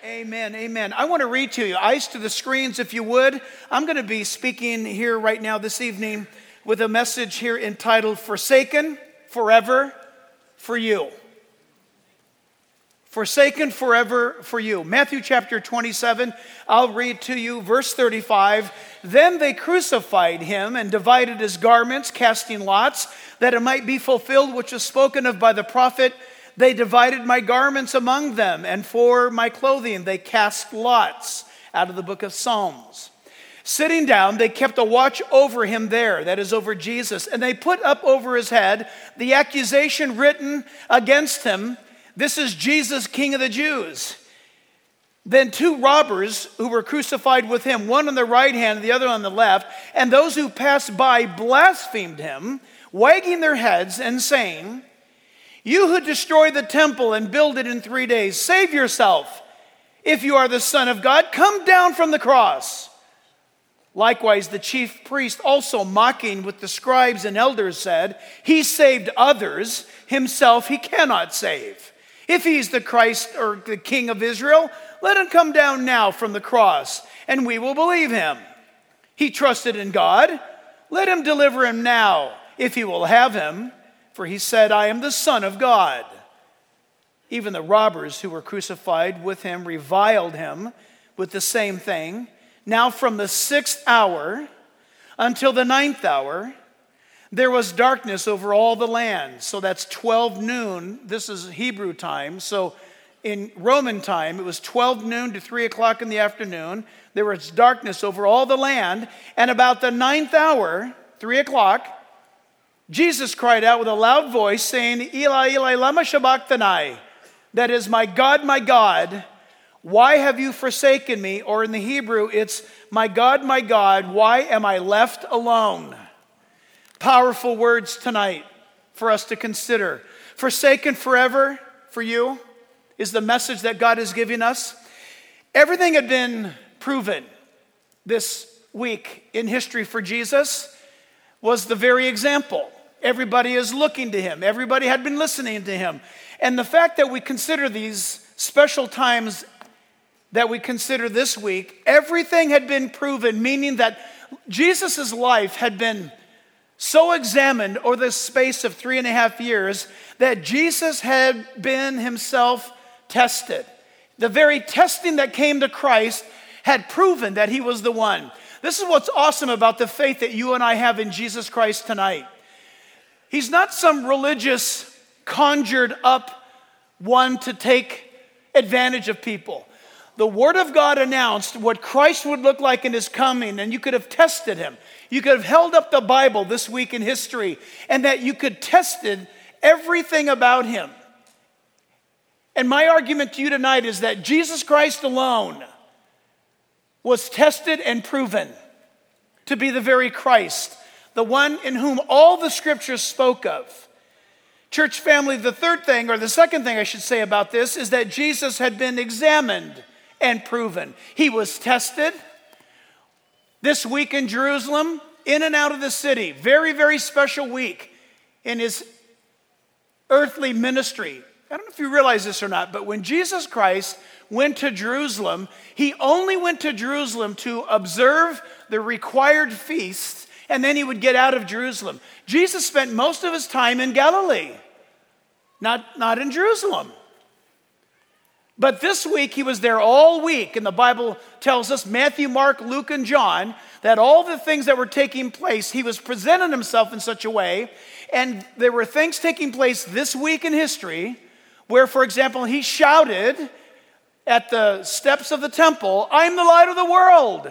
Amen, amen. I want to read to you. Eyes to the screens, if you would. I'm going to be speaking here right now this evening with a message here entitled, Forsaken Forever for You. Forsaken forever for you. Matthew chapter 27, I'll read to you verse 35. Then they crucified him and divided his garments, casting lots, that it might be fulfilled which was spoken of by the prophet. They divided my garments among them, and for my clothing they cast lots, out of the book of Psalms. Sitting down, they kept a watch over him there, that is over Jesus, and they put up over his head the accusation written against him, "This is Jesus, King of the Jews." Then two robbers who were crucified with him, one on the right hand and the other on the left, and those who passed by blasphemed him, wagging their heads and saying, "You who destroy the temple and build it in 3 days, save yourself. If you are the Son of God, come down from the cross." Likewise, the chief priest, also mocking with the scribes and elders, said, "He saved others, himself he cannot save. If he's the Christ or the King of Israel, let him come down now from the cross, and we will believe him. He trusted in God. Let him deliver him now, if he will have him. For he said, I am the Son of God." Even the robbers who were crucified with him reviled him with the same thing. Now from the 6th hour until the 9th hour, there was darkness over all the land. So that's 12 noon. This is Hebrew time. So in Roman time, it was 12 noon to 3 o'clock in the afternoon. There was darkness over all the land. And about the 9th hour, 3 o'clock, Jesus cried out with a loud voice, saying, "Eli, Eli, lama sabachthani?" That is, my God, why have you forsaken me?" Or in the Hebrew, it's, my God, why am I left alone?" Powerful words tonight for us to consider. Forsaken forever for you is the message that God is giving us. Everything had been proven this week in history for Jesus. Was the very example. Everybody is looking to him. Everybody had been listening to him. And the fact that we consider these special times that we consider this week, everything had been proven, meaning that Jesus' life had been so examined over the space of 3.5 years that Jesus had been himself tested. The very testing that came to Christ had proven that he was the one. This is what's awesome about the faith that you and I have in Jesus Christ tonight. He's not some religious, conjured up one to take advantage of people. The Word of God announced what Christ would look like in his coming, and you could have tested him. You could have held up the Bible this week in history, and that you could tested everything about him. And my argument to you tonight is that Jesus Christ alone was tested and proven to be the very Christ, the one in whom all the scriptures spoke of. Church family, the second thing I should say about this is that Jesus had been examined and proven. He was tested. This week in Jerusalem, in and out of the city, very, very special week in his earthly ministry. I don't know if you realize this or not, but when Jesus Christ went to Jerusalem, he only went to Jerusalem to observe the required feasts, and then he would get out of Jerusalem. Jesus spent most of his time in Galilee, not in Jerusalem. But this week, he was there all week, and the Bible tells us, Matthew, Mark, Luke, and John, that all the things that were taking place, he was presenting himself in such a way, and there were things taking place this week in history where, for example, he shouted at the steps of the temple, "I'm the light of the world.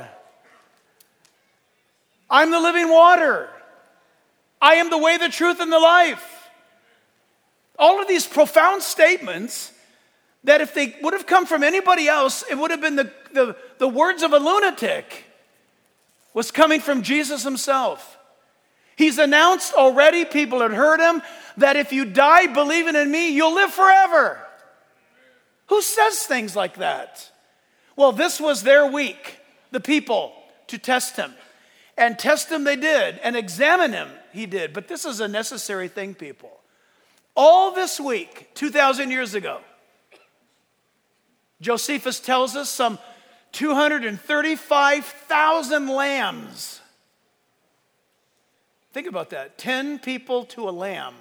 I'm the living water. I am the way, the truth, and the life." All of these profound statements that if they would have come from anybody else, it would have been the words of a lunatic, was coming from Jesus himself. He's announced already, people had heard him, that if you die believing in me, you'll live forever. Who says things like that? Well, this was their week, the people, to test him. And test him they did, and examine him he did. But this is a necessary thing, people. All this week, 2,000 years ago, Josephus tells us some 235,000 lambs. Think about that. 10 people to a lamb.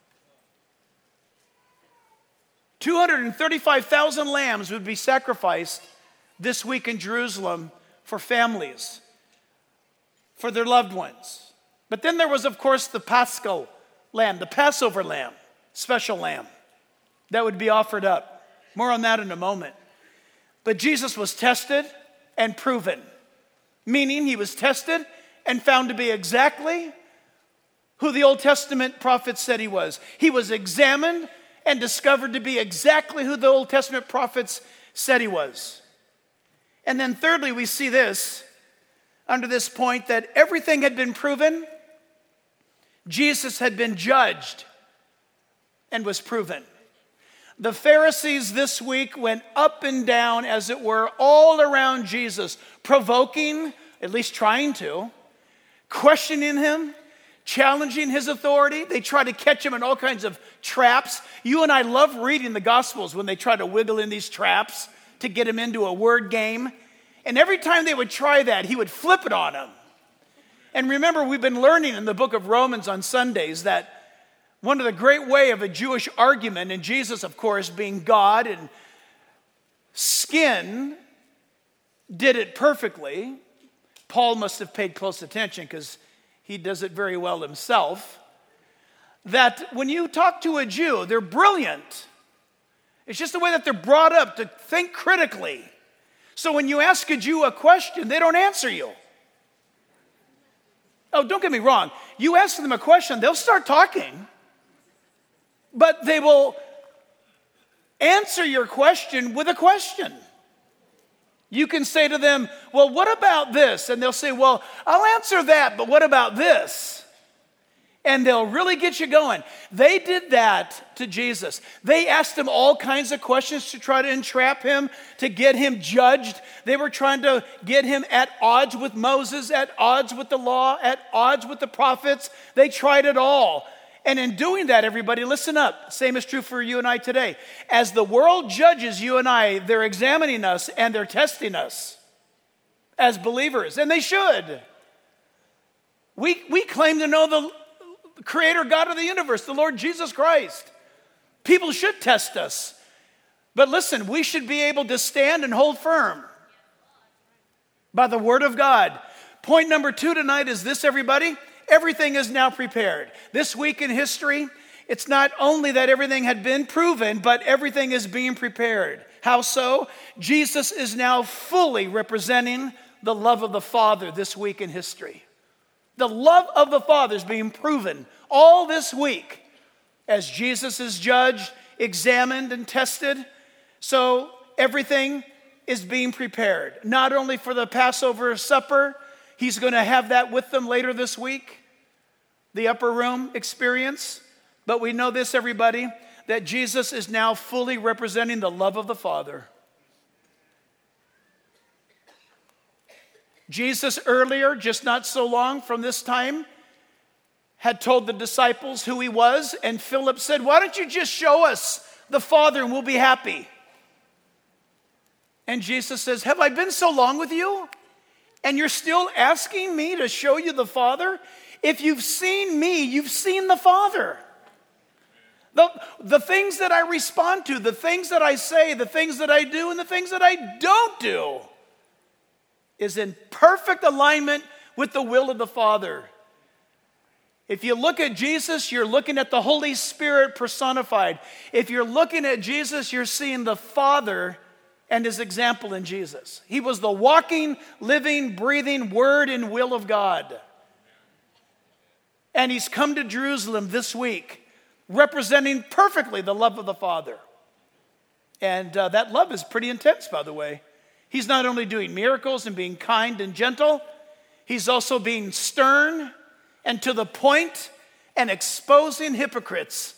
235,000 lambs would be sacrificed this week in Jerusalem for families, for their loved ones. But then there was, of course, the Paschal lamb, the Passover lamb, special lamb that would be offered up. More on that in a moment. But Jesus was tested and proven, meaning he was tested and found to be exactly who the Old Testament prophets said he was. He was examined and discovered to be exactly who the Old Testament prophets said he was. And then thirdly, we see this under this point that everything had been proven. Jesus had been judged and was proven. The Pharisees this week went up and down, as it were, all around Jesus, provoking, at least trying to, questioning him, challenging his authority. They tried to catch him in all kinds of traps. You and I love reading the Gospels when they try to wiggle in these traps to get him into a word game. And every time they would try that, he would flip it on them. And remember, we've been learning in the book of Romans on Sundays that one of the great way of a Jewish argument, and Jesus, of course, being God and skin, did it perfectly. Paul must have paid close attention because he does it very well himself. That when you talk to a Jew, they're brilliant. It's just the way that they're brought up to think critically. So when you ask a Jew a question, they don't answer you. Oh, don't get me wrong. You ask them a question, they'll start talking. But they will answer your question with a question. You can say to them, well, what about this? And they'll say, well, I'll answer that, but what about this? And they'll really get you going. They did that to Jesus. They asked him all kinds of questions to try to entrap him, to get him judged. They were trying to get him at odds with Moses, at odds with the law, at odds with the prophets. They tried it all. And in doing that, everybody, listen up. Same is true for you and I today. As the world judges you and I, they're examining us and they're testing us as believers. And they should. We claim to know the Creator God of the universe, the Lord Jesus Christ. People should test us. But listen, we should be able to stand and hold firm by the Word of God. Point number 2 tonight is this, everybody. Everything is now prepared. This week in history, it's not only that everything had been proven, but everything is being prepared. How so? Jesus is now fully representing the love of the Father this week in history. The love of the Father is being proven all this week as Jesus is judged, examined, and tested. So everything is being prepared, not only for the Passover supper. He's going to have that with them later this week, the upper room experience. But we know this, everybody, that Jesus is now fully representing the love of the Father. Jesus earlier, just not so long from this time, had told the disciples who he was, and Philip said, why don't you just show us the Father and we'll be happy? And Jesus says, have I been so long with you? And you're still asking me to show you the Father? If you've seen me, you've seen the Father. The things that I respond to, the things that I say, the things that I do, and the things that I don't do is in perfect alignment with the will of the Father. If you look at Jesus, you're looking at the Holy Spirit personified. If you're looking at Jesus, you're seeing the Father and his example in Jesus. He was the walking, living, breathing Word and will of God. And he's come to Jerusalem this week, representing perfectly the love of the Father. And that love is pretty intense, by the way. He's not only doing miracles and being kind and gentle, he's also being stern and to the point and exposing hypocrites.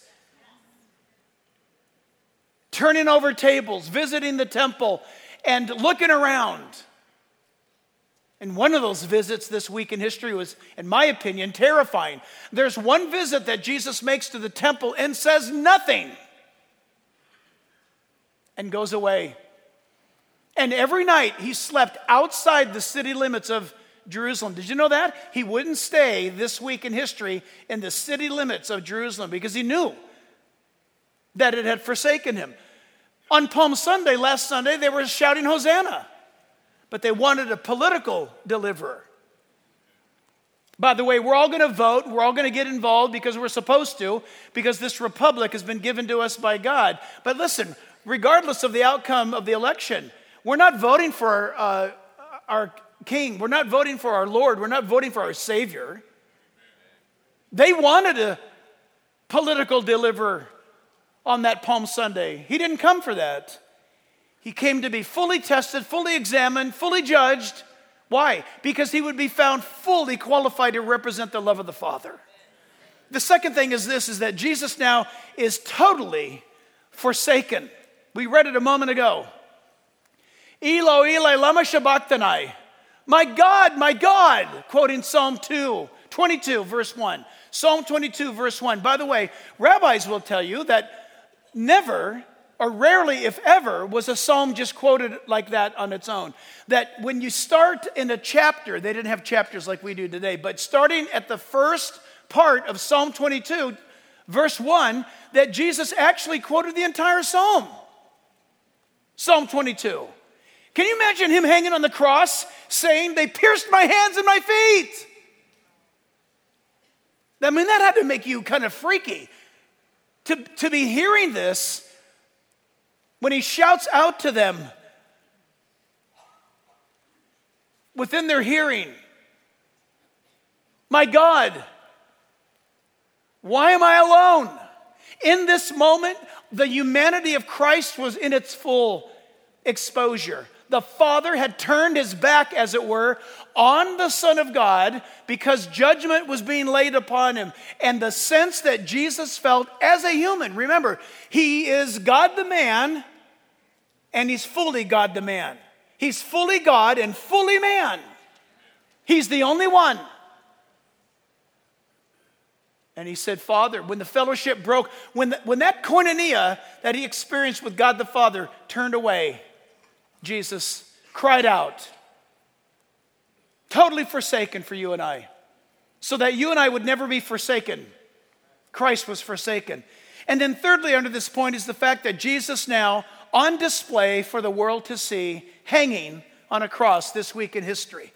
Turning over tables, visiting the temple, and looking around. And one of those visits this week in history was, in my opinion, terrifying. There's one visit that Jesus makes to the temple and says nothing and goes away. And every night he slept outside the city limits of Jerusalem. Did you know that? He wouldn't stay this week in history in the city limits of Jerusalem because he knew that it had forsaken him. On Palm Sunday, last Sunday, they were shouting Hosanna, but they wanted a political deliverer. By the way, we're all going to vote. We're all going to get involved because we're supposed to, because this republic has been given to us by God. But listen, regardless of the outcome of the election, we're not voting for our king. We're not voting for our Lord. We're not voting for our Savior. They wanted a political deliverer on that Palm Sunday. He didn't come for that. He came to be fully tested, fully examined, fully judged. Why? Because he would be found fully qualified to represent the love of the Father. The second thing is this, is that Jesus now is totally forsaken. We read it a moment ago. Eloi, Eloi, lama sabachthani. My God, quoting Psalm 22, verse 1. Psalm 22, verse 1. By the way, rabbis will tell you that never or rarely, if ever, was a psalm just quoted like that on its own. That when you start in a chapter, they didn't have chapters like we do today, but starting at the first part of Psalm 22, verse 1, that Jesus actually quoted the entire psalm. Psalm 22. Can you imagine him hanging on the cross saying, they pierced my hands and my feet? I mean, that had to make you kind of freaky to be hearing this when he shouts out to them within their hearing, my God, why am I alone? In this moment, the humanity of Christ was in its full exposure. The Father had turned his back, as it were, on the Son of God because judgment was being laid upon him. And the sense that Jesus felt as a human, remember, he is God the man, and he's fully God the man. He's fully God and fully man. He's the only one. And he said, Father, when the fellowship broke, when that koinonia that he experienced with God the Father turned away, Jesus cried out, totally forsaken for you and I, so that you and I would never be forsaken. Christ was forsaken. And then thirdly, under this point is the fact that Jesus now on display for the world to see, hanging on a cross this week in history.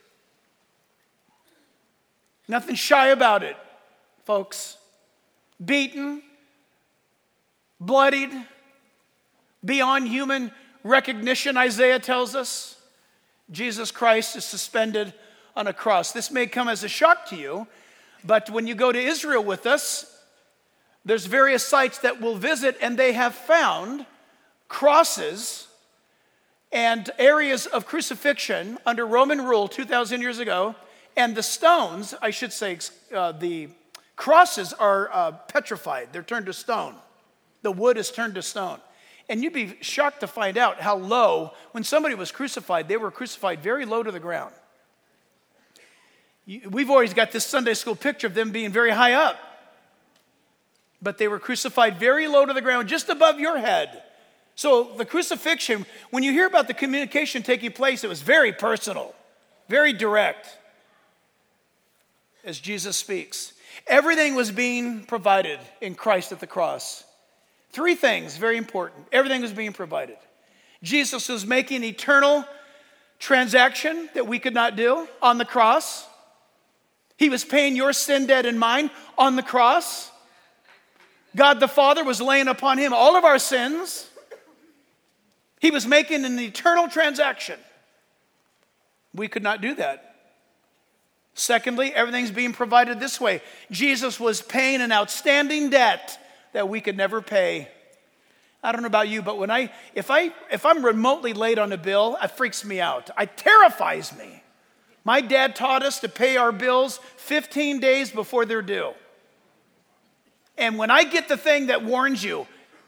Nothing shy about it, folks. Beaten, bloodied, beyond human recognition, Isaiah tells us, Jesus Christ is suspended on a cross. This may come as a shock to you, but when you go to Israel with us, there's various sites that we'll visit, and they have found crosses and areas of crucifixion under Roman rule 2,000 years ago, and the stones, I should say, the crosses are petrified. They're turned to stone. The wood is turned to stone. And you'd be shocked to find out how low, when somebody was crucified, they were crucified very low to the ground. We've always got this Sunday school picture of them being very high up. But they were crucified very low to the ground, just above your head. So the crucifixion, when you hear about the communication taking place, it was very personal, very direct, as Jesus speaks. Everything was being provided in Christ at the cross. Three things, very important. Everything was being provided. Jesus was making eternal transaction that we could not do on the cross. He was paying your sin debt and mine on the cross. God the Father was laying upon him all of our sins. He was making an eternal transaction. We could not do that. Secondly, everything's being provided this way. Jesus was paying an outstanding debt that we could never pay. I don't know about you, but if I'm remotely late on a bill, it freaks me out. It terrifies me. My dad taught us to pay our bills 15 days before they're due. And when I get the thing that warns you,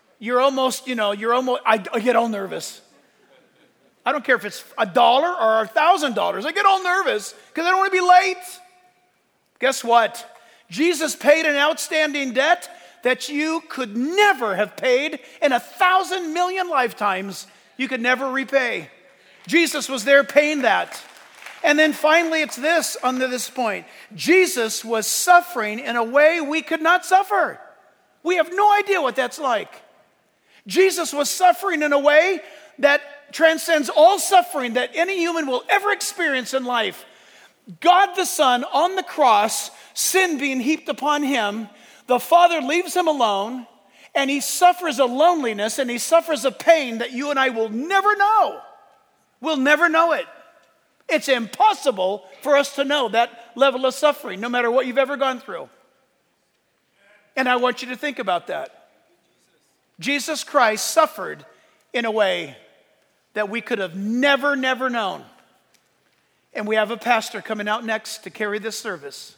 I get all nervous. I don't care if it's $1 or $1,000. I get all nervous because I don't want to be late. Guess what? Jesus paid an outstanding debt that you could never have paid in 1,000 million lifetimes. You could never repay. Jesus was there paying that. And then finally, it's this, under this point. Jesus was suffering in a way we could not suffer. We have no idea what that's like. Jesus was suffering in a way that transcends all suffering that any human will ever experience in life. God the Son on the cross, sin being heaped upon him, the Father leaves him alone, and he suffers a loneliness and he suffers a pain that you and I will never know. We'll never know it. It's impossible for us to know that level of suffering, no matter what you've ever gone through. And I want you to think about that. Jesus Christ suffered in a way that we could have never known. And we have a pastor coming out next to carry this service.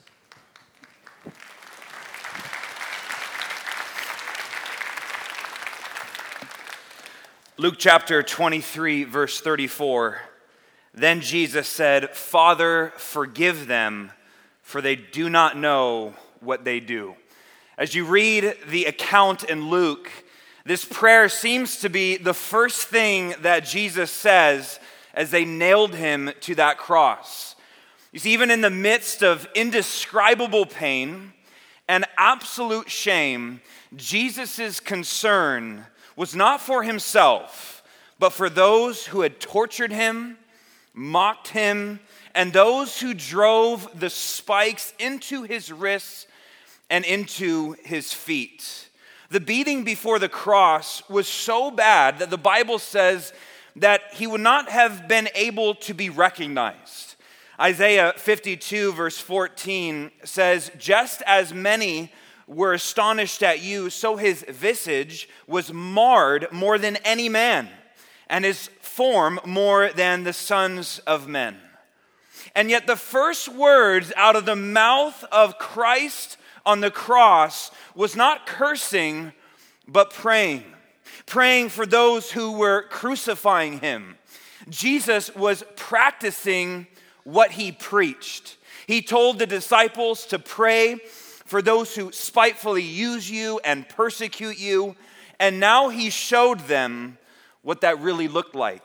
Luke chapter 23, verse 34. Then Jesus said, "Father, forgive them, for they do not know what they do." As you read the account in Luke, this prayer seems to be the first thing that Jesus says as they nailed him to that cross. You see, even in the midst of indescribable pain and absolute shame, Jesus' concern was not for himself, but for those who had tortured him, mocked him, and those who drove the spikes into his wrists and into his feet. The beating before the cross was so bad that the Bible says that he would not have been able to be recognized. Isaiah 52 verse 14 says, "Just as many were astonished at you, so his visage was marred more than any man, and his form more than the sons of men." And yet the first words out of the mouth of Christ on the cross was not cursing, but praying. Praying for those who were crucifying him. Jesus was practicing what he preached. He told the disciples to pray for those who spitefully use you and persecute you, and now he showed them what that really looked like.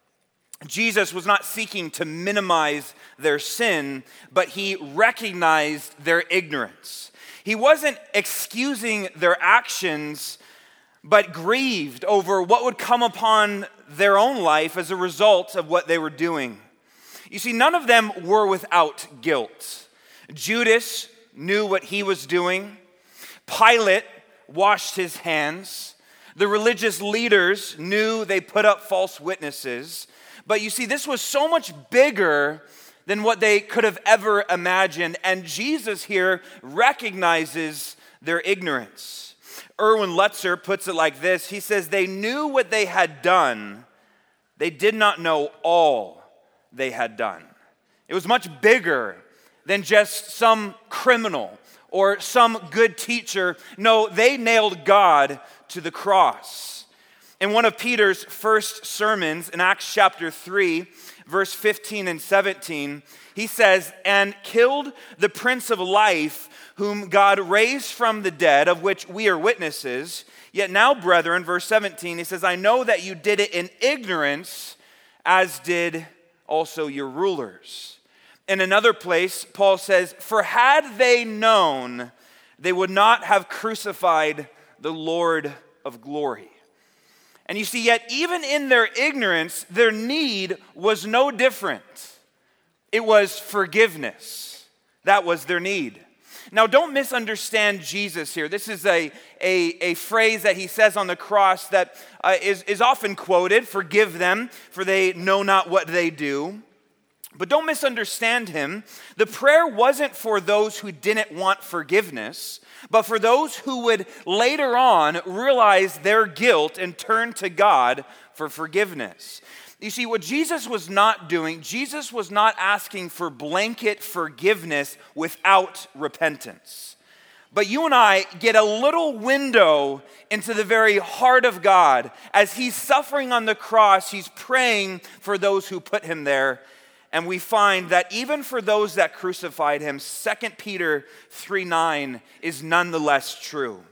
Jesus was not seeking to minimize their sin, but he recognized their ignorance. He wasn't excusing their actions, but grieved over what would come upon their own life as a result of what they were doing. You see, none of them were without guilt. Judas knew what he was doing. Pilate washed his hands. The religious leaders knew they put up false witnesses. But you see, this was so much bigger than what they could have ever imagined. And Jesus here recognizes their ignorance. Erwin Lutzer puts it like this. He says, "They knew what they had done. They did not know all they had done." It was much bigger than just some criminal or some good teacher. No, they nailed God to the cross. In one of Peter's first sermons in Acts chapter 3, verse 15 and 17, he says, "And killed the Prince of Life, whom God raised from the dead, of which we are witnesses. Yet now, brethren," verse 17, he says, "I know that you did it in ignorance, as did also your rulers." In another place, Paul says, "For had they known, they would not have crucified the Lord of glory." And you see, yet even in their ignorance, their need was no different. It was forgiveness. That was their need. Now, don't misunderstand Jesus here. This is a phrase that he says on the cross that is often quoted, "Forgive them, for they know not what they do." But don't misunderstand him. The prayer wasn't for those who didn't want forgiveness, but for those who would later on realize their guilt and turn to God for forgiveness. You see, what Jesus was not doing, Jesus was not asking for blanket forgiveness without repentance. But you and I get a little window into the very heart of God. As he's suffering on the cross, he's praying for those who put him there. And we find that even for those that crucified him, 2 Peter 3:9 is nonetheless true.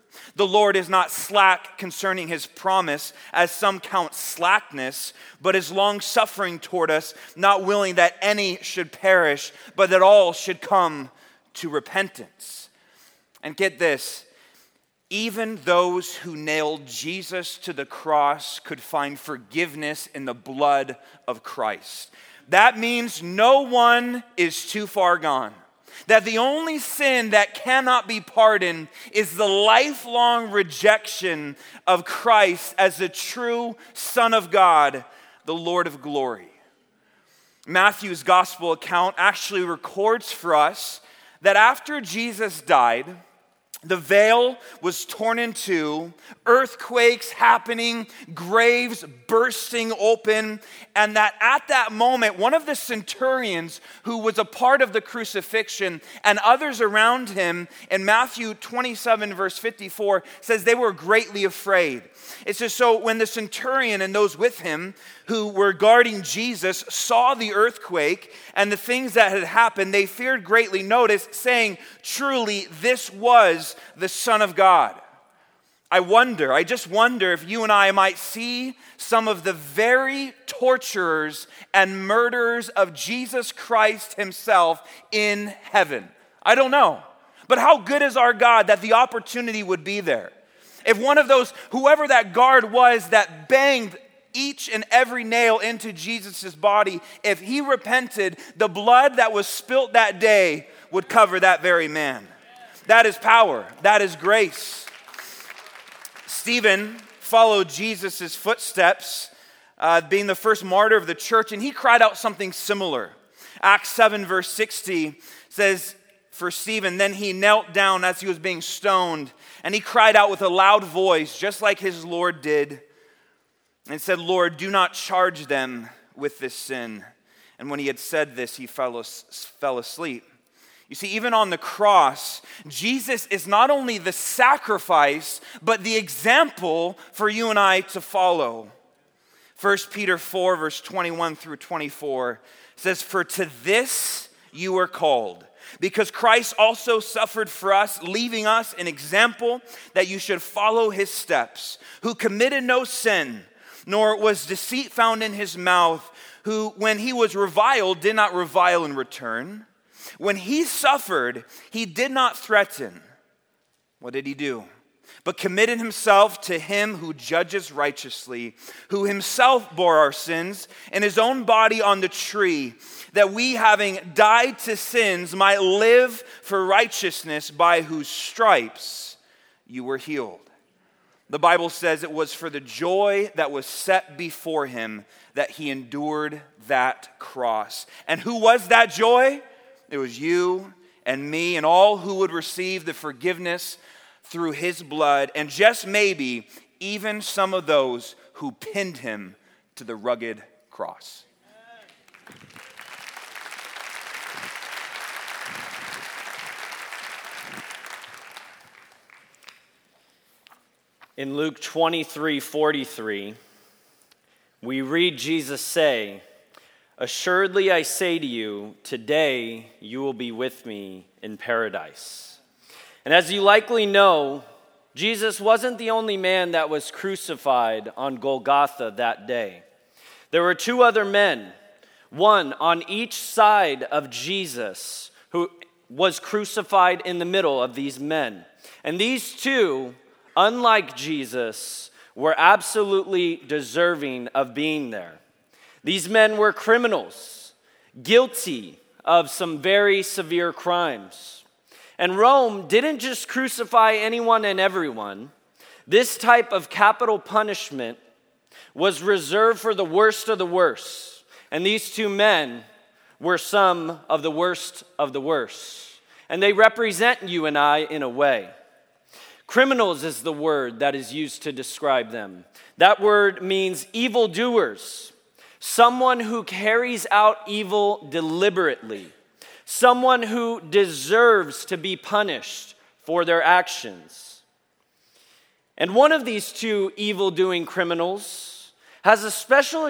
The Lord is not slack concerning his promise, as some count slackness, but is long-suffering toward us, not willing that any should perish, but that all should come to repentance. And get this, even those who nailed Jesus to the cross could find forgiveness in the blood of Christ. That means no one is too far gone. That the only sin that cannot be pardoned is the lifelong rejection of Christ as the true Son of God, the Lord of glory. Matthew's gospel account actually records for us that after Jesus died, the veil was torn in two, earthquakes happening, graves bursting open, and that at that moment, one of the centurions who was a part of the crucifixion and others around him, in Matthew 27, verse 54, says they were greatly afraid. It says, so when the centurion and those with him who were guarding Jesus saw the earthquake and the things that had happened, they feared greatly, notice, saying, truly, this was the Son of God. I just wonder if you and I might see some of the very torturers and murderers of Jesus Christ himself in heaven. I don't know. But how good is our God that the opportunity would be there? If one of those, whoever that guard was that banged each and every nail into Jesus' body, if he repented, the blood that was spilt that day would cover that very man. That is power. That is grace. Stephen followed Jesus' footsteps, being the first martyr of the church, and he cried out something similar. Acts 7, verse 60 says, for Stephen, then he knelt down as he was being stoned, and he cried out with a loud voice, just like his Lord did, and said, Lord, do not charge them with this sin. And when he had said this, he fell asleep. You see, even on the cross, Jesus is not only the sacrifice, but the example for you and I to follow. 1 Peter 4, verse 21 through 24 says, for to this you were called, because Christ also suffered for us, leaving us an example that you should follow his steps, who committed no sin, nor was deceit found in his mouth, who, when he was reviled, did not revile in return. When he suffered, he did not threaten. What did he do? But committed himself to him who judges righteously, who himself bore our sins in his own body on the tree, that we, having died to sins, might live for righteousness, by whose stripes you were healed. The Bible says it was for the joy that was set before him that he endured that cross. And who was that joy? It was you and me and all who would receive the forgiveness through his blood, and just maybe even some of those who pinned him to the rugged cross. In Luke 23:43, we read Jesus say, assuredly I say to you, today you will be with me in paradise. And as you likely know, Jesus wasn't the only man that was crucified on Golgotha that day. There were two other men, one on each side of Jesus, who was crucified in the middle of these men. And these two, unlike Jesus, were absolutely deserving of being there. These men were criminals, guilty of some very severe crimes. And Rome didn't just crucify anyone and everyone. This type of capital punishment was reserved for the worst of the worst. And these two men were some of the worst of the worst. And they represent you and I in a way. Criminals is the word that is used to describe them. That word means evildoers. Someone who carries out evil deliberately. Someone who deserves to be punished for their actions. And one of these two evil-doing criminals has a special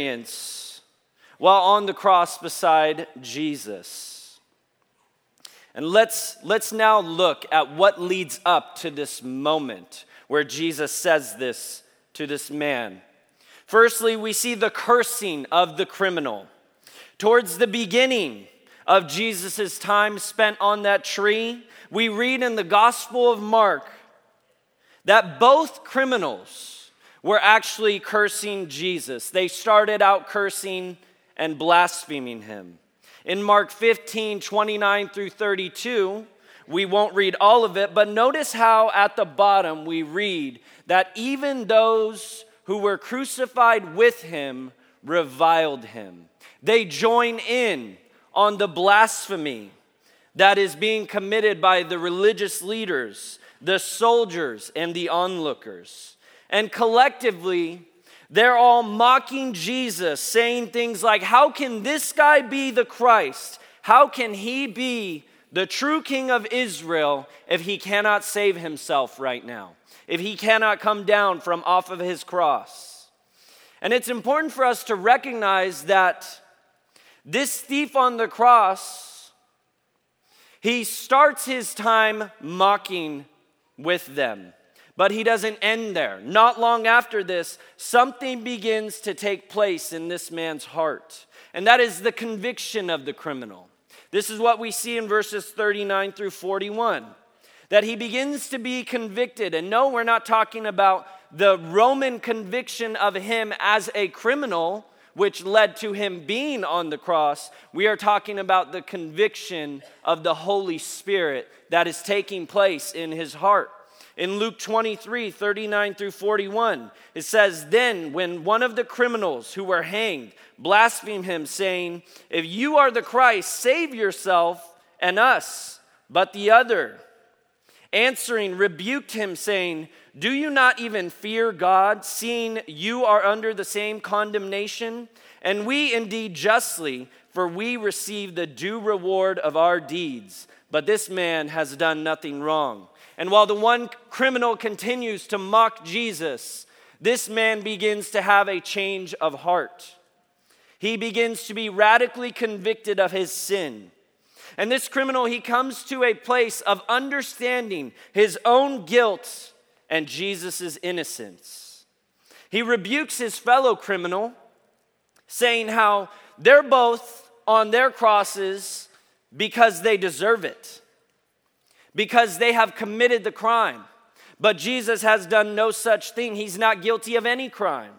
experience while on the cross beside Jesus. And let's now look at what leads up to this moment where Jesus says this to this man. Firstly, we see the cursing of the criminal. Towards the beginning of Jesus' time spent on that tree, we read in the Gospel of Mark that both criminals were actually cursing Jesus. They started out cursing and blaspheming him. In Mark 15, 29 through 32, we won't read all of it, but notice how at the bottom we read that even those who were crucified with him reviled him. They join in on the blasphemy that is being committed by the religious leaders, the soldiers, and the onlookers. And collectively, they're all mocking Jesus, saying things like, how can this guy be the Christ? How can he be the true King of Israel if he cannot save himself right now? If he cannot come down from off of his cross? And it's important for us to recognize that this thief on the cross, he starts his time mocking with them. But he doesn't end there. Not long after this, something begins to take place in this man's heart. And that is the conviction of the criminal. This is what we see in verses 39 through 41. That he begins to be convicted. And no, we're not talking about the Roman conviction of him as a criminal, which led to him being on the cross. We are talking about the conviction of the Holy Spirit that is taking place in his heart. In Luke 23, 39 through 41, it says, then when one of the criminals who were hanged blasphemed him, saying, if you are the Christ, save yourself and us. But the other, answering, rebuked him, saying, do you not even fear God, seeing you are under the same condemnation? And we indeed justly, for we receive the due reward of our deeds. But this man has done nothing wrong. And while the one criminal continues to mock Jesus, this man begins to have a change of heart. He begins to be radically convicted of his sin. And this criminal, he comes to a place of understanding his own guilt and Jesus' innocence. He rebukes his fellow criminal, saying how they're both on their crosses because they deserve it, because they have committed the crime. But Jesus has done no such thing. He's not guilty of any crime.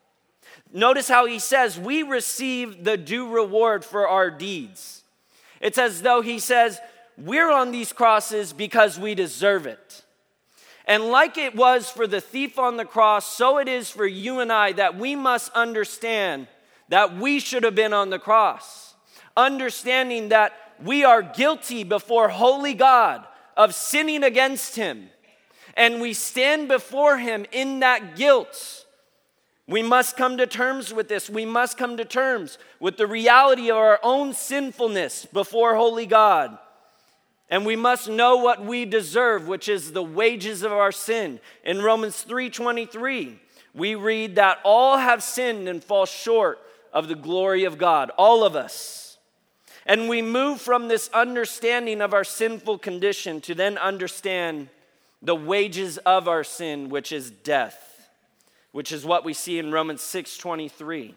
Notice how he says, we receive the due reward for our deeds. It's as though he says, we're on these crosses because we deserve it. And like it was for the thief on the cross, so it is for you and I, that we must understand that we should have been on the cross. Understanding that we are guilty before holy God of sinning against him. And we stand before him in that guilt. We must come to terms with this. We must come to terms with the reality of our own sinfulness before holy God. And we must know what we deserve, which is the wages of our sin. In Romans 3:23, we read that all have sinned and fall short of the glory of God, all of us. And we move from this understanding of our sinful condition to then understand the wages of our sin, which is death, which is what we see in Romans 6:23.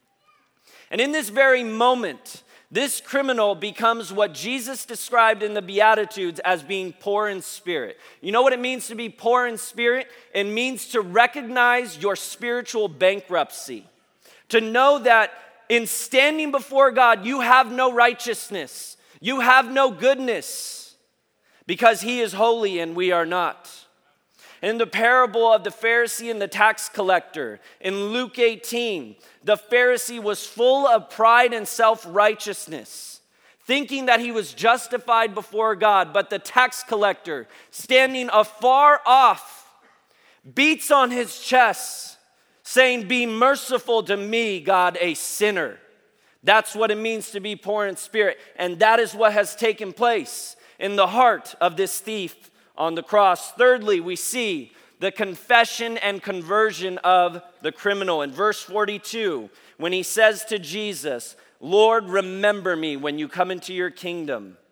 And in this very moment, this criminal becomes what Jesus described in the Beatitudes as being poor in spirit. You know what it means to be poor in spirit? It means to recognize your spiritual bankruptcy. To know that in standing before God, you have no righteousness. You have no goodness because he is holy and we are not. In the parable of the Pharisee and the tax collector, in Luke 18, the Pharisee was full of pride and self-righteousness, thinking that he was justified before God. But the tax collector, standing afar off, beats on his chest, saying, "Be merciful to me, God, a sinner." That's what it means to be poor in spirit. And that is what has taken place in the heart of this thief on the cross. Thirdly, we see the confession and conversion of the criminal. In verse 42, when he says to Jesus, "Lord, remember me when you come into your kingdom."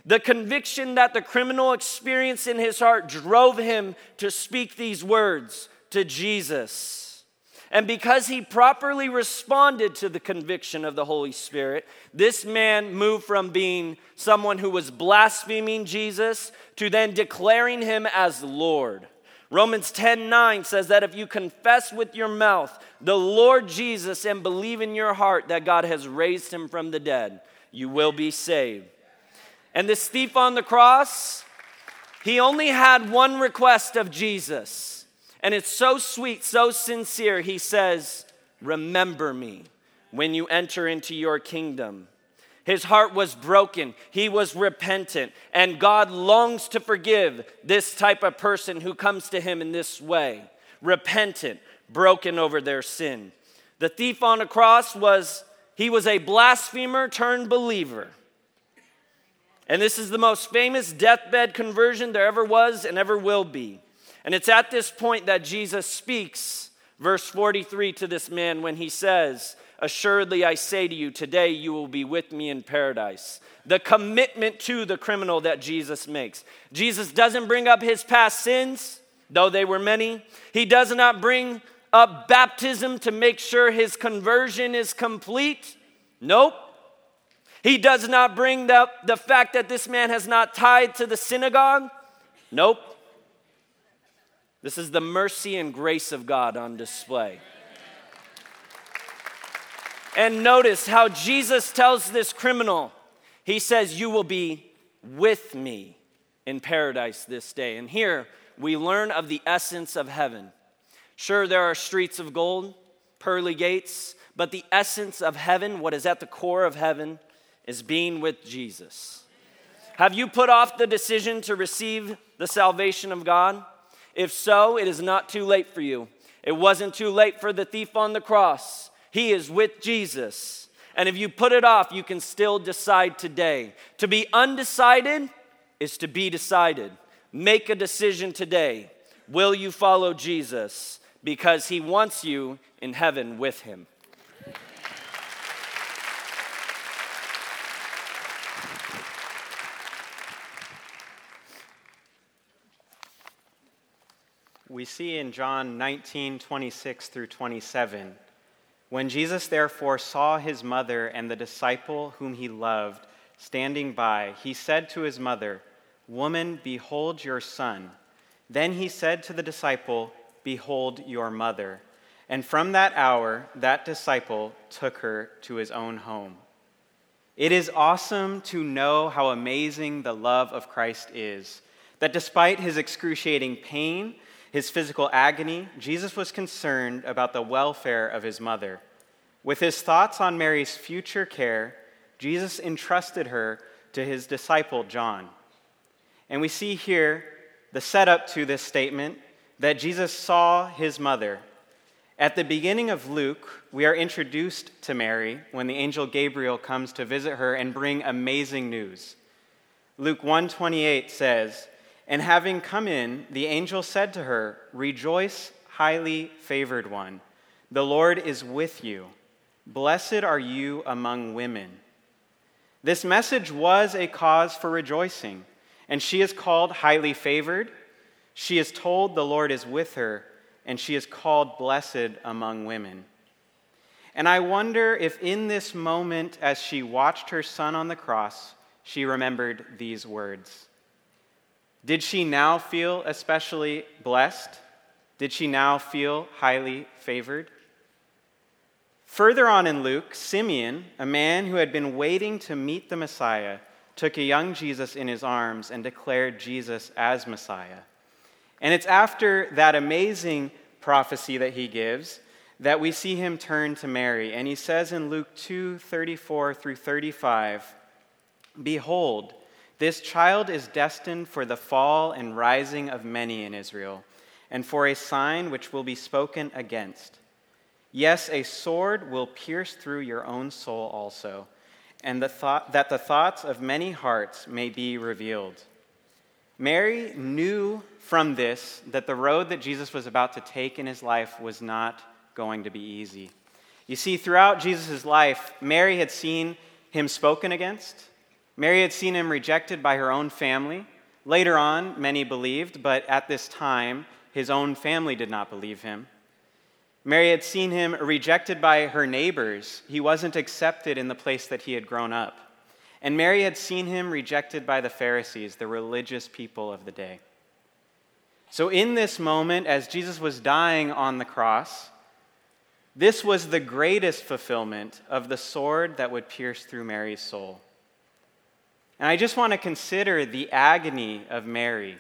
The conviction that the criminal experienced in his heart drove him to speak these words to Jesus. And because he properly responded to the conviction of the Holy Spirit, this man moved from being someone who was blaspheming Jesus to then declaring him as Lord. Romans 10:9 says that if you confess with your mouth the Lord Jesus and believe in your heart that God has raised him from the dead, you will be saved. And this thief on the cross, he only had one request of Jesus. And it's so sweet, so sincere. He says, remember me when you enter into your kingdom. His heart was broken. He was repentant. And God longs to forgive this type of person who comes to him in this way. Repentant, broken over their sin. The thief on the cross was a blasphemer turned believer. And this is the most famous deathbed conversion there ever was and ever will be. And it's at this point that Jesus speaks, verse 43, to this man when he says, assuredly I say to you, today you will be with me in paradise. The commitment to the criminal that Jesus makes. Jesus doesn't bring up his past sins, though they were many. He does not bring up baptism to make sure his conversion is complete. Nope. He does not bring up the fact that this man has not tithed to the synagogue. Nope. This is the mercy and grace of God on display. And notice how Jesus tells this criminal, he says, you will be with me in paradise this day. And here we learn of the essence of heaven. Sure, there are streets of gold, pearly gates, but the essence of heaven, what is at the core of heaven, is being with Jesus. Have you put off the decision to receive the salvation of God? If so, it is not too late for you. It wasn't too late for the thief on the cross. He is with Jesus. And if you put it off, you can still decide today. To be undecided is to be decided. Make a decision today. Will you follow Jesus? Because he wants you in heaven with him. We see in John 19:26 through 27, when Jesus therefore saw his mother and the disciple whom he loved standing by, he said to his mother, "Woman, behold your son." Then he said to the disciple, "Behold your mother." And from that hour, that disciple took her to his own home. It is awesome to know how amazing the love of Christ is, that despite his excruciating pain, his physical agony, Jesus was concerned about the welfare of his mother. With his thoughts on Mary's future care, Jesus entrusted her to his disciple John. And we see here the setup to this statement that Jesus saw his mother. At the beginning of Luke, we are introduced to Mary when the angel Gabriel comes to visit her and bring amazing news. Luke 1:28 says, "And having come in, the angel said to her, 'Rejoice, highly favored one. The Lord is with you. Blessed are you among women.'" This message was a cause for rejoicing, and she is called highly favored. She is told the Lord is with her, and she is called blessed among women. And I wonder if in this moment, as she watched her son on the cross, she remembered these words. Did she now feel especially blessed? Did she now feel highly favored? Further on in Luke, Simeon, a man who had been waiting to meet the Messiah, took a young Jesus in his arms and declared Jesus as Messiah. And it's after that amazing prophecy that he gives that we see him turn to Mary. And he says in Luke 2:34 through 35, "Behold, this child is destined for the fall and rising of many in Israel, and for a sign which will be spoken against. Yes, a sword will pierce through your own soul also, and that the thoughts of many hearts may be revealed." Mary knew from this that the road that Jesus was about to take in his life was not going to be easy. You see, throughout Jesus' life, Mary had seen him spoken against. Mary had seen him rejected by her own family. Later on, many believed, but at this time, his own family did not believe him. Mary had seen him rejected by her neighbors. He wasn't accepted in the place that he had grown up. And Mary had seen him rejected by the Pharisees, the religious people of the day. So in this moment, as Jesus was dying on the cross, this was the greatest fulfillment of the sword that would pierce through Mary's soul. And I just want to consider the agony of Mary.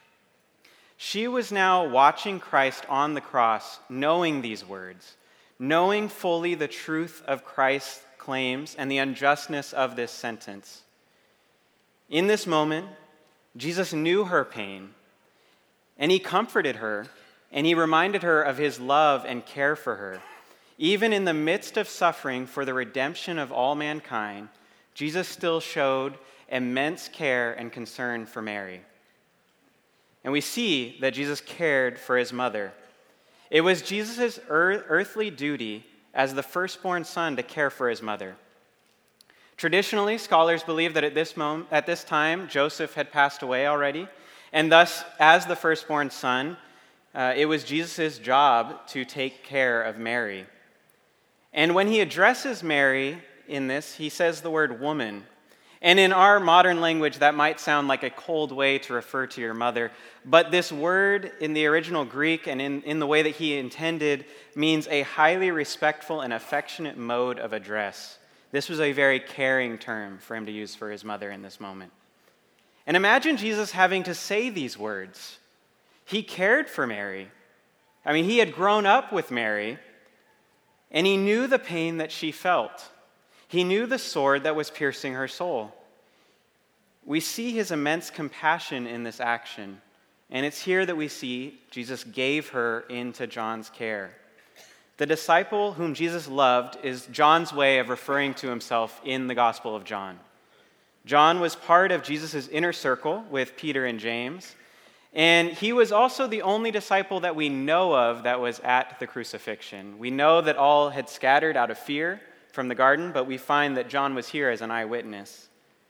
She was now watching Christ on the cross, knowing these words, knowing fully the truth of Christ's claims and the unjustness of this sentence. In this moment, Jesus knew her pain, and he comforted her, and he reminded her of his love and care for her. Even in the midst of suffering for the redemption of all mankind, Jesus still showed immense care and concern for Mary. And we see that Jesus cared for his mother. It was Jesus' earthly duty as the firstborn son to care for his mother. Traditionally, scholars believe that at this time, Joseph had passed away already, and thus, as the firstborn son, it was Jesus' job to take care of Mary. And when he addresses Mary in this, he says the word woman. And in our modern language, that might sound like a cold way to refer to your mother. But this word in the original Greek and in the way that he intended means a highly respectful and affectionate mode of address. This was a very caring term for him to use for his mother in this moment. And imagine Jesus having to say these words. He cared for Mary. I mean, he had grown up with Mary, and he knew the pain that she felt. He knew the sword that was piercing her soul. We see his immense compassion in this action, and it's here that we see Jesus gave her into John's care. The disciple whom Jesus loved is John's way of referring to himself in the Gospel of John. John was part of Jesus' inner circle with Peter and James, and he was also the only disciple that we know of that was at the crucifixion. We know that all had scattered out of fear from the garden, but we find that John was here as an eyewitness.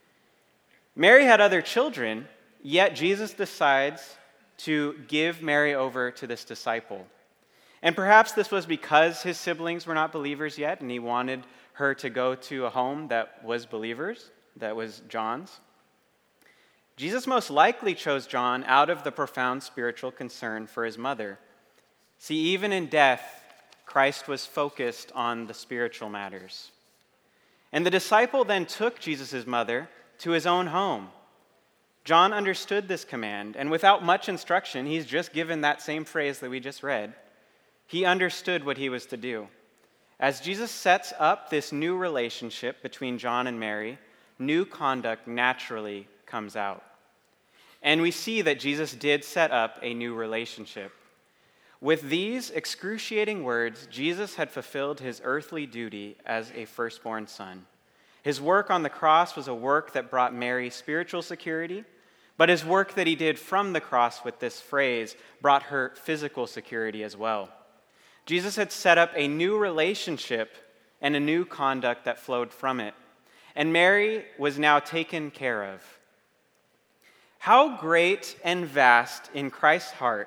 Mary had other children, yet Jesus decides to give Mary over to this disciple. And perhaps this was because his siblings were not believers yet, and he wanted her to go to a home that was believers, that was John's. Jesus most likely chose John out of the profound spiritual concern for his mother. See, even in death, Christ was focused on the spiritual matters. And the disciple then took Jesus' mother to his own home. John understood this command, and without much instruction, he's just given that same phrase that we just read. He understood what he was to do. As Jesus sets up this new relationship between John and Mary, new conduct naturally comes out. And we see that Jesus did set up a new relationship. With these excruciating words, Jesus had fulfilled his earthly duty as a firstborn son. His work on the cross was a work that brought Mary spiritual security, but his work that he did from the cross with this phrase brought her physical security as well. Jesus had set up a new relationship and a new conduct that flowed from it, and Mary was now taken care of. How great and vast in Christ's heart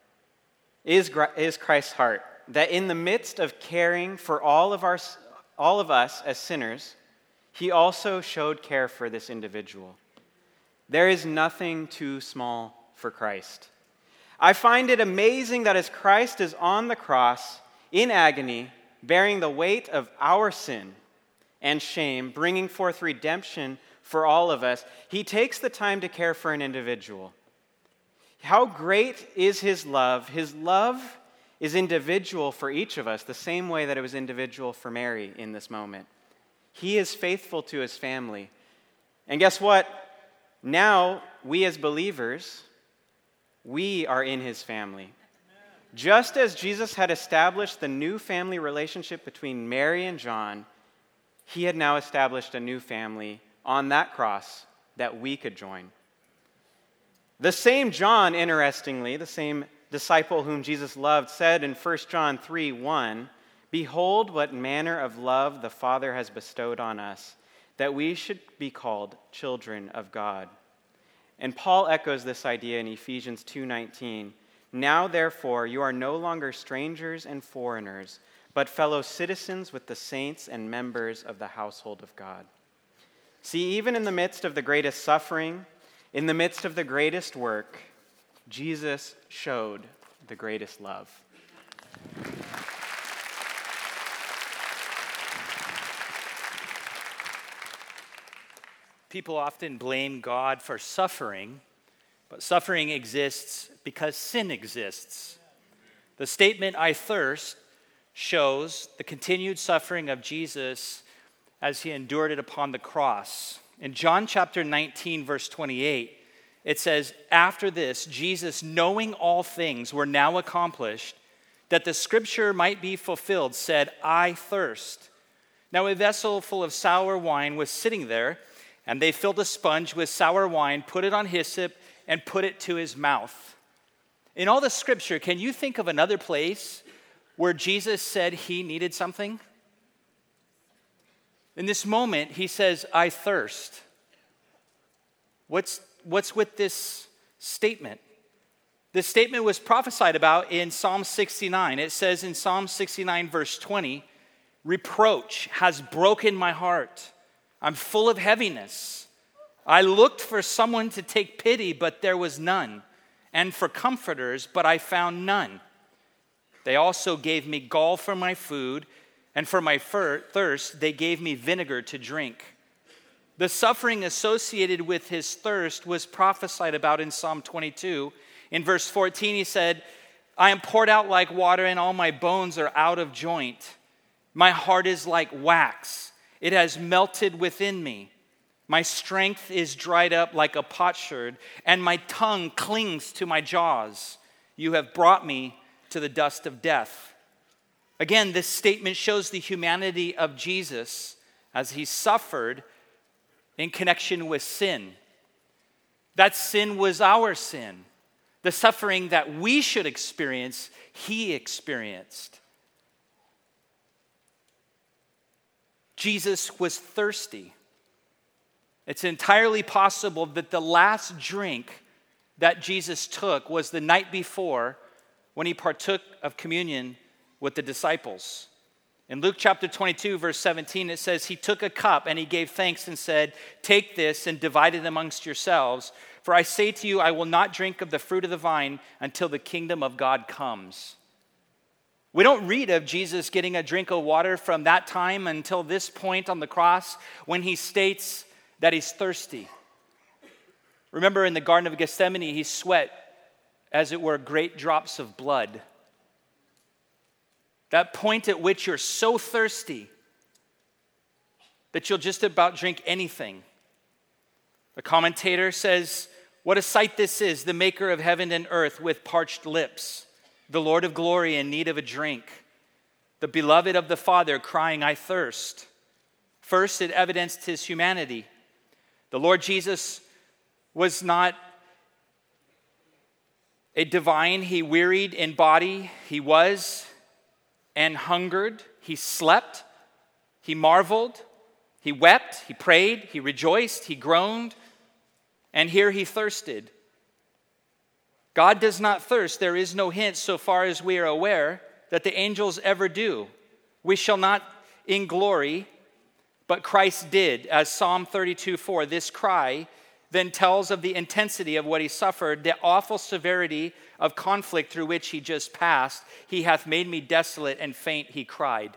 is Christ's heart, that in the midst of caring for all of us as sinners, he also showed care for this individual. There is nothing too small for Christ. I find it amazing that as Christ is on the cross in agony, bearing the weight of our sin and shame, bringing forth redemption for all of us, he takes the time to care for an individual. How great is his love? His love is individual for each of us, the same way that it was individual for Mary in this moment. He is faithful to his family. And guess what? Now, we as believers, we are in his family. Just as Jesus had established the new family relationship between Mary and John, he had now established a new family on that cross that we could join. The same John, interestingly, the same disciple whom Jesus loved, said in 1 John 3:1, "Behold what manner of love the Father has bestowed on us, that we should be called children of God. And Paul echoes this idea in Ephesians 2:19. Now, therefore, you are no longer strangers and foreigners, but fellow citizens with the saints and members of the household of God. See, even in the midst of the greatest suffering, in the midst of the greatest work, Jesus showed the greatest love. People often blame God for suffering, but suffering exists because sin exists. The statement, "I thirst," shows the continued suffering of Jesus as he endured it upon the cross. In John chapter 19, verse 28, it says, "After this, Jesus, knowing all things were now accomplished, that the scripture might be fulfilled, said, 'I thirst.' Now a vessel full of sour wine was sitting there, and they filled a sponge with sour wine, put it on hyssop, and put it to his mouth." In all the scripture, can you think of another place where Jesus said he needed something? In this moment, he says, "I thirst." What's with this statement? This statement was prophesied about in Psalm 69. It says in Psalm 69, verse 20, "Reproach has broken my heart. I'm full of heaviness. I looked for someone to take pity, but there was none, and for comforters, but I found none. They also gave me gall for my food, and for my thirst, they gave me vinegar to drink." The suffering associated with his thirst was prophesied about in Psalm 22. In verse 14, he said, "I am poured out like water, and all my bones are out of joint. My heart is like wax. It has melted within me. My strength is dried up like a potsherd, and my tongue clings to my jaws. You have brought me to the dust of death." Again, this statement shows the humanity of Jesus as he suffered in connection with sin. That sin was our sin. The suffering that we should experience, he experienced. Jesus was thirsty. It's entirely possible that the last drink that Jesus took was the night before when he partook of communion with the disciples. In Luke chapter 22, verse 17, it says, "He took a cup and he gave thanks and said, 'Take this and divide it amongst yourselves. For I say to you, I will not drink of the fruit of the vine until the kingdom of God comes.'" We don't read of Jesus getting a drink of water from that time until this point on the cross when he states that he's thirsty. Remember in the Garden of Gethsemane, he sweat, as it were, great drops of blood. That point at which you're so thirsty that you'll just about drink anything. A commentator says, "What a sight this is, the maker of heaven and earth with parched lips, the Lord of glory in need of a drink, the beloved of the Father crying, 'I thirst.'" First, it evidenced his humanity. The Lord Jesus was not a divine. He wearied in body. He was and hungered. He slept. He marveled. He wept. He prayed. He rejoiced. He groaned. And here he thirsted. God does not thirst. There is no hint, so far as we are aware, that the angels ever do. We shall not in glory, but Christ did, as Psalm 32:4. This cry then tells of the intensity of what he suffered, the awful severity of conflict through which he just passed. "He hath made me desolate and faint," he cried.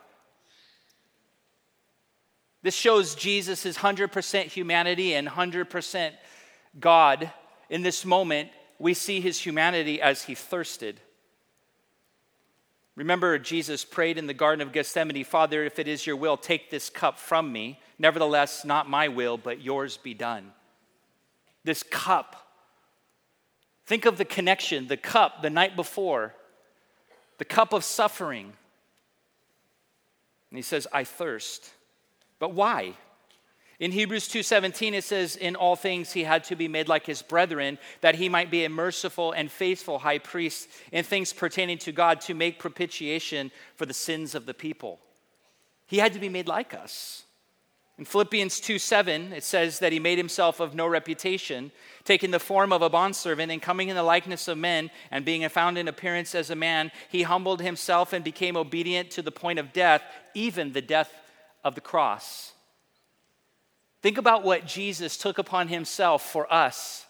This shows Jesus' 100% humanity and 100% God. In this moment, we see his humanity as he thirsted. Remember, Jesus prayed in the Garden of Gethsemane, "Father, if it is your will, take this cup from me. Nevertheless, not my will, but yours be done." This cup. Think of the connection, the cup the night before, the cup of suffering. And he says, "I thirst." But why? In Hebrews 2:17, it says, "In all things he had to be made like his brethren, that he might be a merciful and faithful high priest in things pertaining to God, to make propitiation for the sins of the people." He had to be made like us. In Philippians 2:7, it says that he made himself of no reputation, taking the form of a bondservant and coming in the likeness of men, and being found in appearance as a man, he humbled himself and became obedient to the point of death, even the death of the cross. Think about what Jesus took upon himself for us.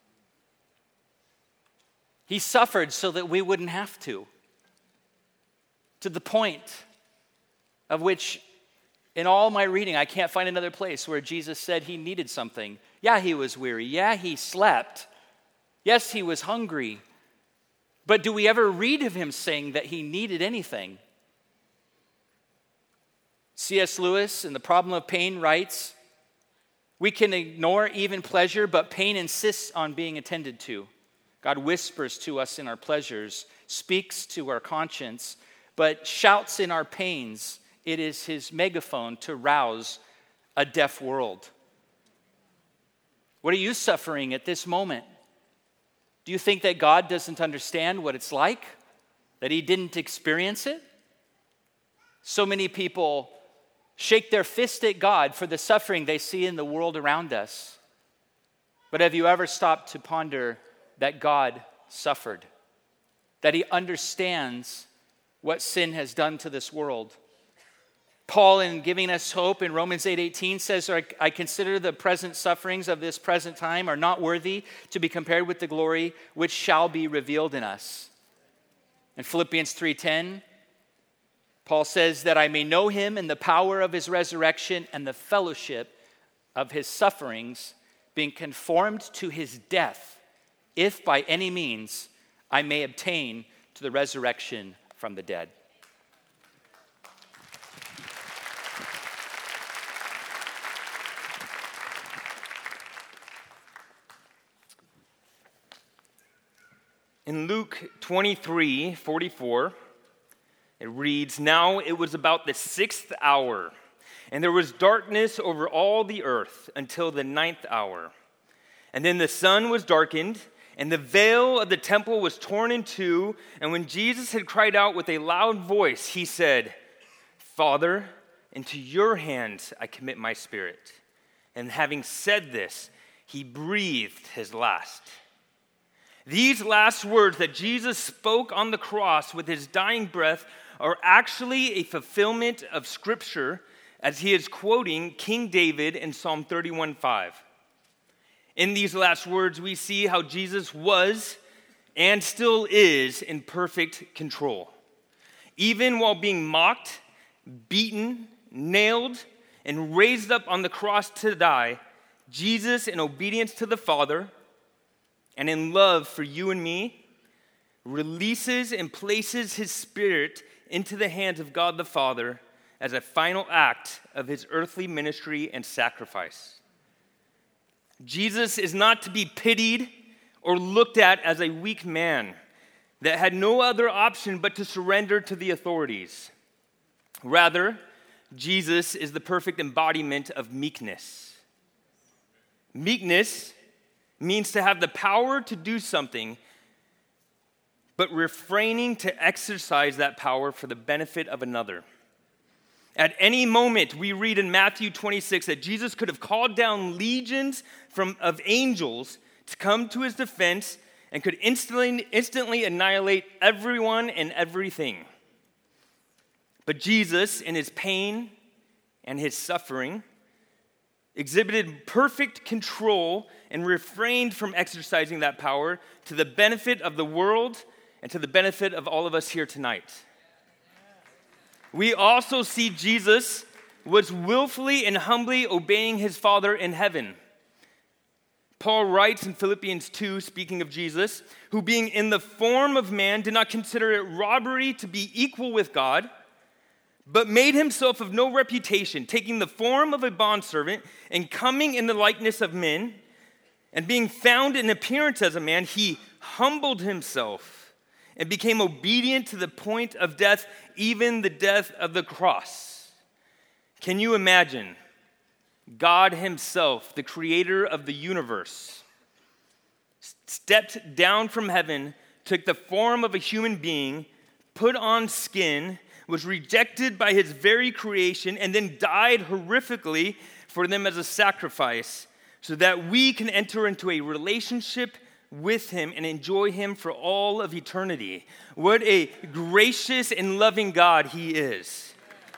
He suffered so that we wouldn't have to the point of which, in all my reading, I can't find another place where Jesus said he needed something. Yeah, he was weary. Yeah, he slept. Yes, he was hungry. But do we ever read of him saying that he needed anything? C.S. Lewis, in The Problem of Pain, writes, "We can ignore even pleasure, but pain insists on being attended to. God whispers to us in our pleasures, speaks to our conscience, but shouts in our pains. It is his megaphone to rouse a deaf world." What are you suffering at this moment? Do you think that God doesn't understand what it's like? That he didn't experience it? So many people shake their fist at God for the suffering they see in the world around us. But have you ever stopped to ponder that God suffered? That he understands what sin has done to this world? Paul, in giving us hope in Romans 8:18, says, "I consider the present sufferings of this present time are not worthy to be compared with the glory which shall be revealed in us." In Philippians 3:10, Paul says that I may know him in the power of his resurrection and the fellowship of his sufferings, being conformed to his death, if by any means I may obtain to the resurrection from the dead. In Luke 23:44, it reads, "Now it was about the 6th hour, and there was darkness over all the earth until the 9th hour. And then the sun was darkened, and the veil of the temple was torn in two. And when Jesus had cried out with a loud voice, he said, 'Father, into your hands I commit my spirit.' And having said this, he breathed his last." These last words that Jesus spoke on the cross with his dying breath are actually a fulfillment of Scripture, as he is quoting King David in Psalm 31:5. In these last words, we see how Jesus was and still is in perfect control. Even while being mocked, beaten, nailed, and raised up on the cross to die, Jesus, in obedience to the Father and in love for you and me, releases and places his Spirit into the hands of God the Father as a final act of his earthly ministry and sacrifice. Jesus is not to be pitied or looked at as a weak man that had no other option but to surrender to the authorities. Rather, Jesus is the perfect embodiment of meekness. Meekness means to have the power to do something, but refraining to exercise that power for the benefit of another. At any moment, we read in Matthew 26 that Jesus could have called down legions of angels to come to his defense and could instantly annihilate everyone and everything. But Jesus, in his pain and his suffering, exhibited perfect control and refrained from exercising that power to the benefit of the world and to the benefit of all of us here tonight. We also see Jesus was willfully and humbly obeying his Father in heaven. Paul writes in Philippians 2, speaking of Jesus, who being in the form of man did not consider it robbery to be equal with God, but made himself of no reputation, taking the form of a bondservant and coming in the likeness of men, and being found in appearance as a man, he humbled himself and became obedient to the point of death, even the death of the cross. Can you imagine God himself, the creator of the universe, stepped down from heaven, took the form of a human being, put on skin, was rejected by his very creation, and then died horrifically for them as a sacrifice, so that we can enter into a relationship with him and enjoy him for all of eternity. What a gracious and loving God he is.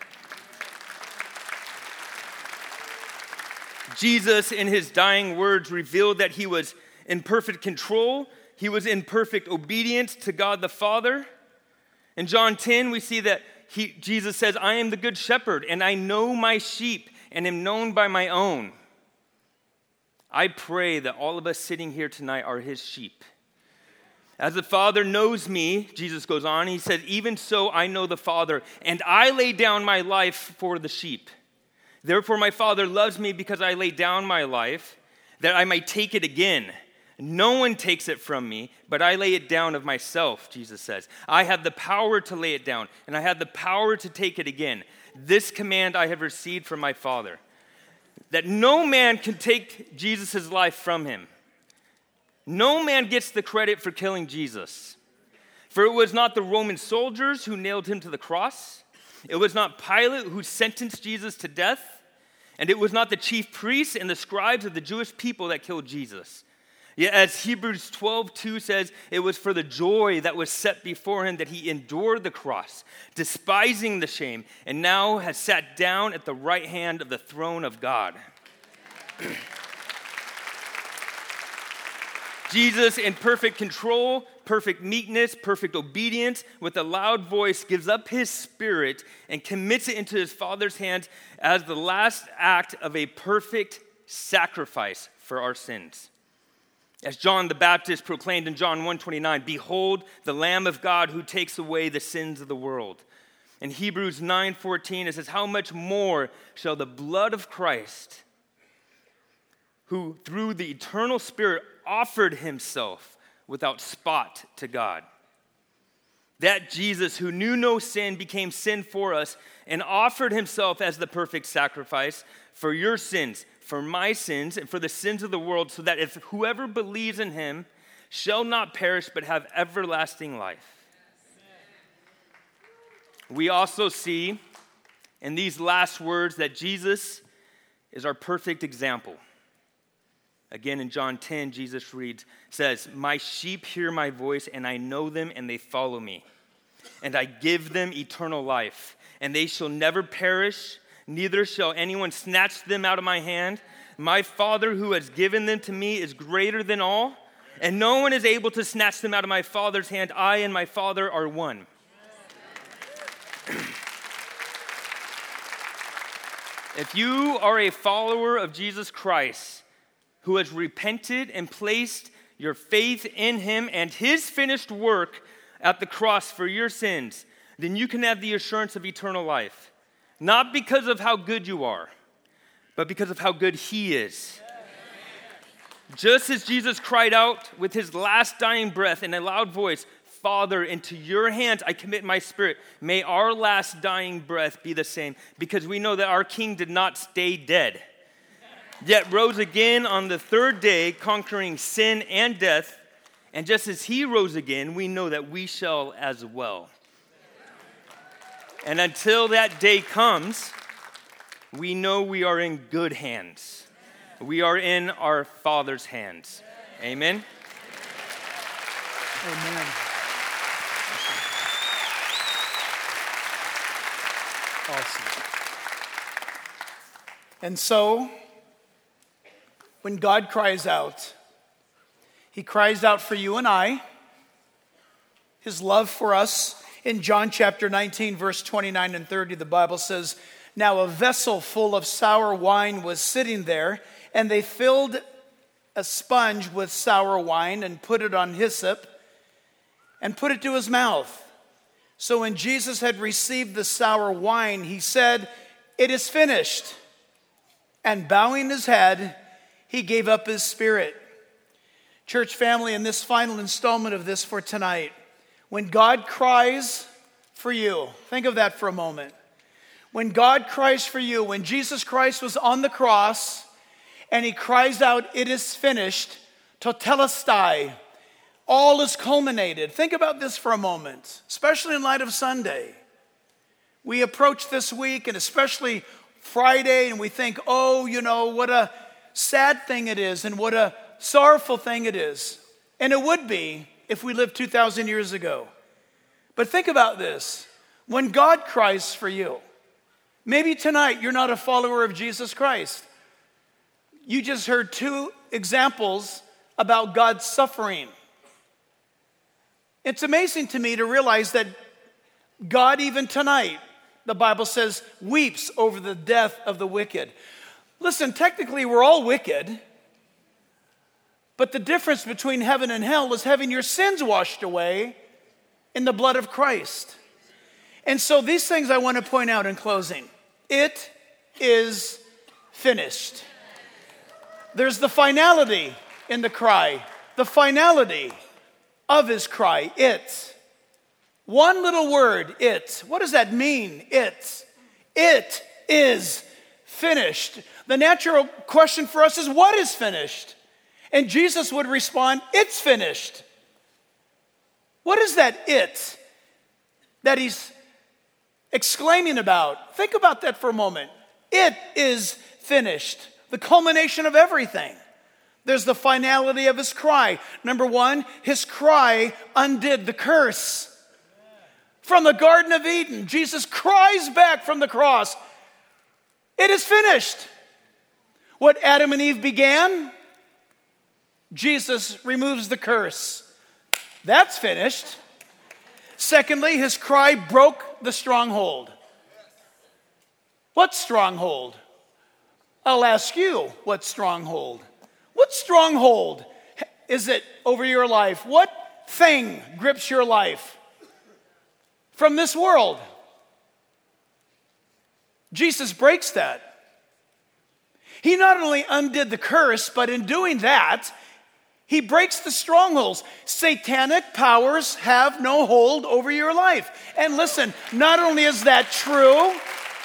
Jesus, in his dying words, revealed that he was in perfect control. He was in perfect obedience to God the Father. In John 10, we see that Jesus says, I am the good shepherd, and I know my sheep, and am known by my own. I pray that all of us sitting here tonight are his sheep. As the Father knows me, Jesus goes on, he said, even so I know the Father, and I lay down my life for the sheep. Therefore my Father loves me because I lay down my life, that I might take it again. No one takes it from me, but I lay it down of myself, Jesus says. I have the power to lay it down, and I have the power to take it again. This command I have received from my Father, that no man can take Jesus' life from him. No man gets the credit for killing Jesus. For it was not the Roman soldiers who nailed him to the cross. It was not Pilate who sentenced Jesus to death. And it was not the chief priests and the scribes of the Jewish people that killed Jesus. Yet as Hebrews 12:2 says, it was for the joy that was set before him that he endured the cross, despising the shame, and now has sat down at the right hand of the throne of God. Jesus, in perfect control, perfect meekness, perfect obedience, with a loud voice, gives up his spirit and commits it into his Father's hands as the last act of a perfect sacrifice for our sins. As John the Baptist proclaimed in John 1:29, behold the Lamb of God who takes away the sins of the world. In Hebrews 9:14, it says, how much more shall the blood of Christ, who through the eternal Spirit offered himself without spot to God. That Jesus, who knew no sin, became sin for us and offered himself as the perfect sacrifice for your sins, for my sins, and for the sins of the world, so that if whoever believes in him shall not perish but have everlasting life. We also see in these last words that Jesus is our perfect example. Again, in John 10, Jesus says, my sheep hear my voice, and I know them, and they follow me. And I give them eternal life, and they shall never perish, neither shall anyone snatch them out of my hand. My Father who has given them to me is greater than all, and no one is able to snatch them out of my Father's hand. I and my Father are one. If you are a follower of Jesus Christ, who has repented and placed your faith in him and his finished work at the cross for your sins, then you can have the assurance of eternal life. Not because of how good you are, but because of how good he is. Just as Jesus cried out with his last dying breath in a loud voice, Father, into your hands I commit my spirit. May our last dying breath be the same, because we know that our King did not stay dead, yet rose again on the third day, conquering sin and death. And just as he rose again, we know that we shall as well. And until that day comes, we know we are in good hands. We are in our Father's hands. Amen? Amen. Awesome. And so, when God cries out, he cries out for you and I, his love for us. In John chapter 19, verse 29 and 30, the Bible says, now a vessel full of sour wine was sitting there, and they filled a sponge with sour wine and put it on hyssop and put it to his mouth. So when Jesus had received the sour wine, he said, it is finished. And bowing his head, he gave up his spirit. Church family, in this final installment of this for tonight, when God cries for you, think of that for a moment. When God cries for you, when Jesus Christ was on the cross and he cries out, it is finished, totelestai, all is culminated. Think about this for a moment, especially in light of Sunday. We approach this week, and especially Friday, and we think, oh, what a sad thing it is, and what a sorrowful thing it is. And it would be if we lived 2,000 years ago. But think about this. When God cries for you, maybe tonight you're not a follower of Jesus Christ. You just heard two examples about God's suffering. It's amazing to me to realize that God, even tonight, the Bible says, weeps over the death of the wicked. Listen, technically we're all wicked, but the difference between heaven and hell is having your sins washed away in the blood of Christ. And so these things I want to point out in closing. It is finished. There's the finality in the cry, the finality of his cry, it. One little word, it. What does that mean, it? It is finished. The natural question for us is, what is finished? And Jesus would respond, it's finished. What is that it that he's exclaiming about? Think about that for a moment. It is finished. The culmination of everything. There's the finality of his cry. Number one, his cry undid the curse. From the Garden of Eden, Jesus cries back from the cross, it is finished. What Adam and Eve began, Jesus removes the curse. That's finished. Secondly, his cry broke the stronghold. What stronghold? I'll ask you, what stronghold? What stronghold is it over your life? What thing grips your life from this world? Jesus breaks that. He not only undid the curse, but in doing that, he breaks the strongholds. Satanic powers have no hold over your life. And listen, not only is that true,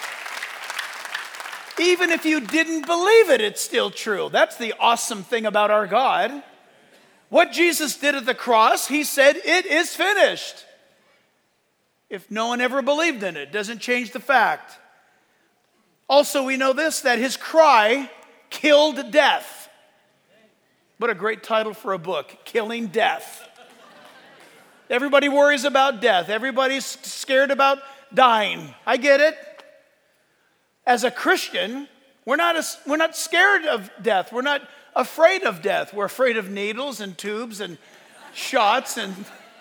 even if you didn't believe it, it's still true. That's the awesome thing about our God. What Jesus did at the cross, he said, it is finished. If no one ever believed in it, doesn't change the fact. Also, we know this, that his cry killed death. What a great title for a book, Killing Death. Everybody worries about death. Everybody's scared about dying. I get it. As a Christian, we're not scared of death. We're not afraid of death. We're afraid of needles and tubes and shots and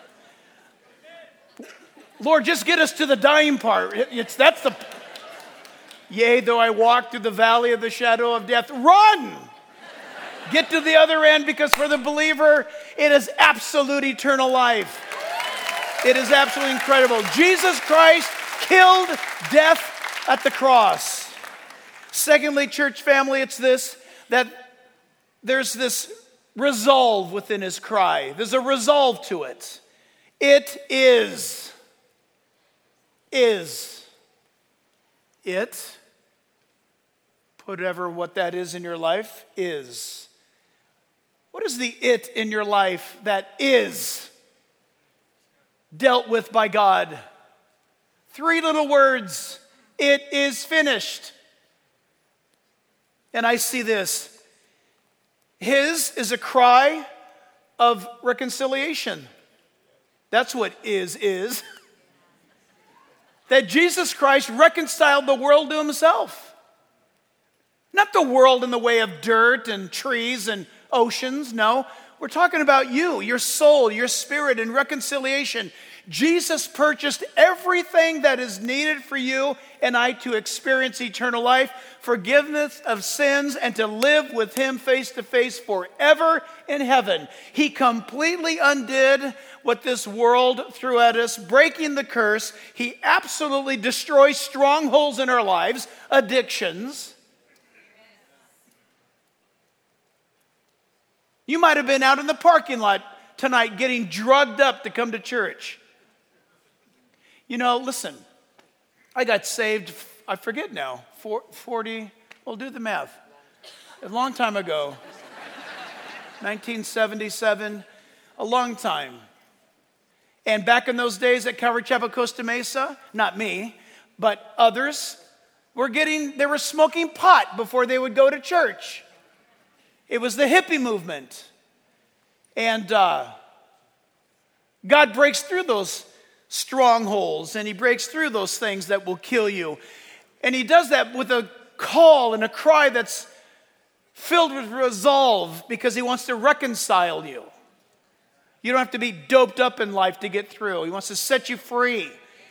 Lord, just get us to the dying part. That's the yea, though I walk through the valley of the shadow of death, run! Get to the other end, because for the believer, it is absolute eternal life. It is absolutely incredible. Jesus Christ killed death at the cross. Secondly, church family, it's this, that there's this resolve within his cry. There's a resolve to it. It is. It, whatever what that is in your life, is. What is the it in your life that is dealt with by God? 3 little words. It is finished. And I see this. His is a cry of reconciliation. That's what is. That Jesus Christ reconciled the world to himself. Not the world in the way of dirt and trees and oceans, no. We're talking about you, your soul, your spirit, and reconciliation. Jesus purchased everything that is needed for you and I to experience eternal life, forgiveness of sins, and to live with him face to face forever in heaven. He completely undid what this world threw at us, breaking the curse. He absolutely destroys strongholds in our lives, addictions. You might have been out in the parking lot tonight getting drugged up to come to church. You know, listen, I got saved, I forget now, 40, well, do the math, a long time ago, 1977, a long time. And back in those days at Calvary Chapel, Costa Mesa, not me, But others they were smoking pot before they would go to church. It was the hippie movement. And God breaks through those strongholds, and he breaks through those things that will kill you. And he does that with a call and a cry that's filled with resolve, because he wants to reconcile you. You don't have to be doped up in life to get through. He wants to set you free.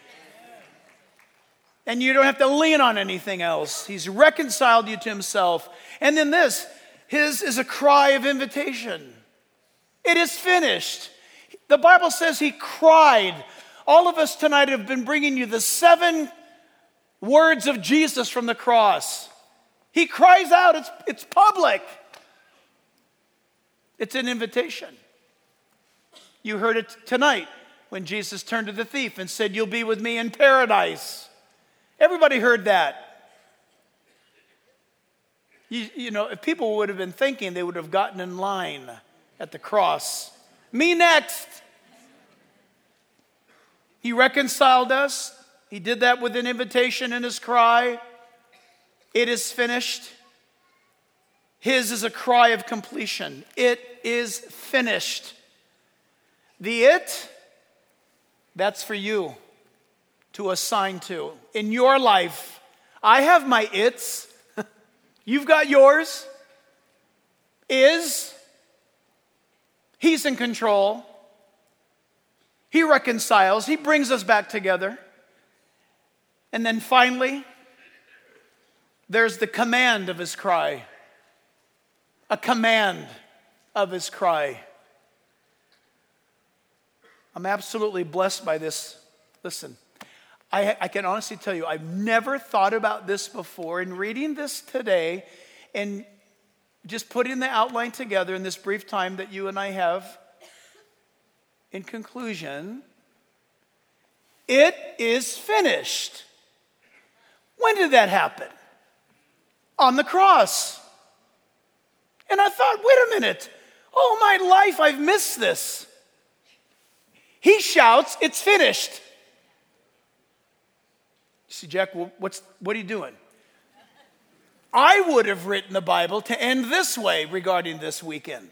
And you don't have to lean on anything else. He's reconciled you to himself. And then his is a cry of invitation. It is finished. The Bible says he cried. All of us tonight have been bringing you the 7 words of Jesus from the cross. He cries out. It's public. It's an invitation. You heard it tonight when Jesus turned to the thief and said, "You'll be with me in paradise." Everybody heard that. You know, if people would have been thinking, they would have gotten in line at the cross. Me next. He reconciled us. He did that with an invitation in his cry. It is finished. His is a cry of completion. It is finished. That's for you to assign to. In your life, I have my it's. You've got yours. He's in control. He reconciles. He brings us back together. And then finally, there's the command of his cry. A command of his cry. I'm absolutely blessed by this. Listen, I can honestly tell you, I've never thought about this before. In reading this today and just putting the outline together in this brief time that you and I have, in conclusion, it is finished. When did that happen? On the cross. And I thought, wait a minute. All my life I've missed this. He shouts, "It's finished." You see, Jack, what are you doing? I would have written the Bible to end this way regarding this weekend.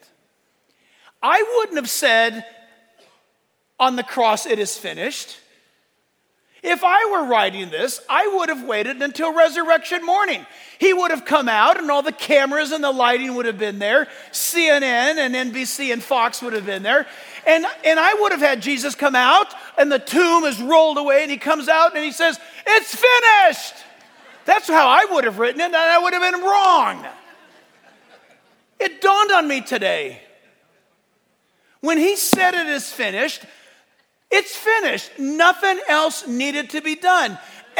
I wouldn't have said, "On the cross it is finished." If I were writing this, I would have waited until resurrection morning. He would have come out and all the cameras and the lighting would have been there. CNN and NBC and Fox would have been there. And I would have had Jesus come out and the tomb is rolled away and he comes out and he says, "It's finished." That's how I would have written it, and I would have been wrong. It dawned on me today. When he said it is finished, it's finished. Nothing else needed to be done.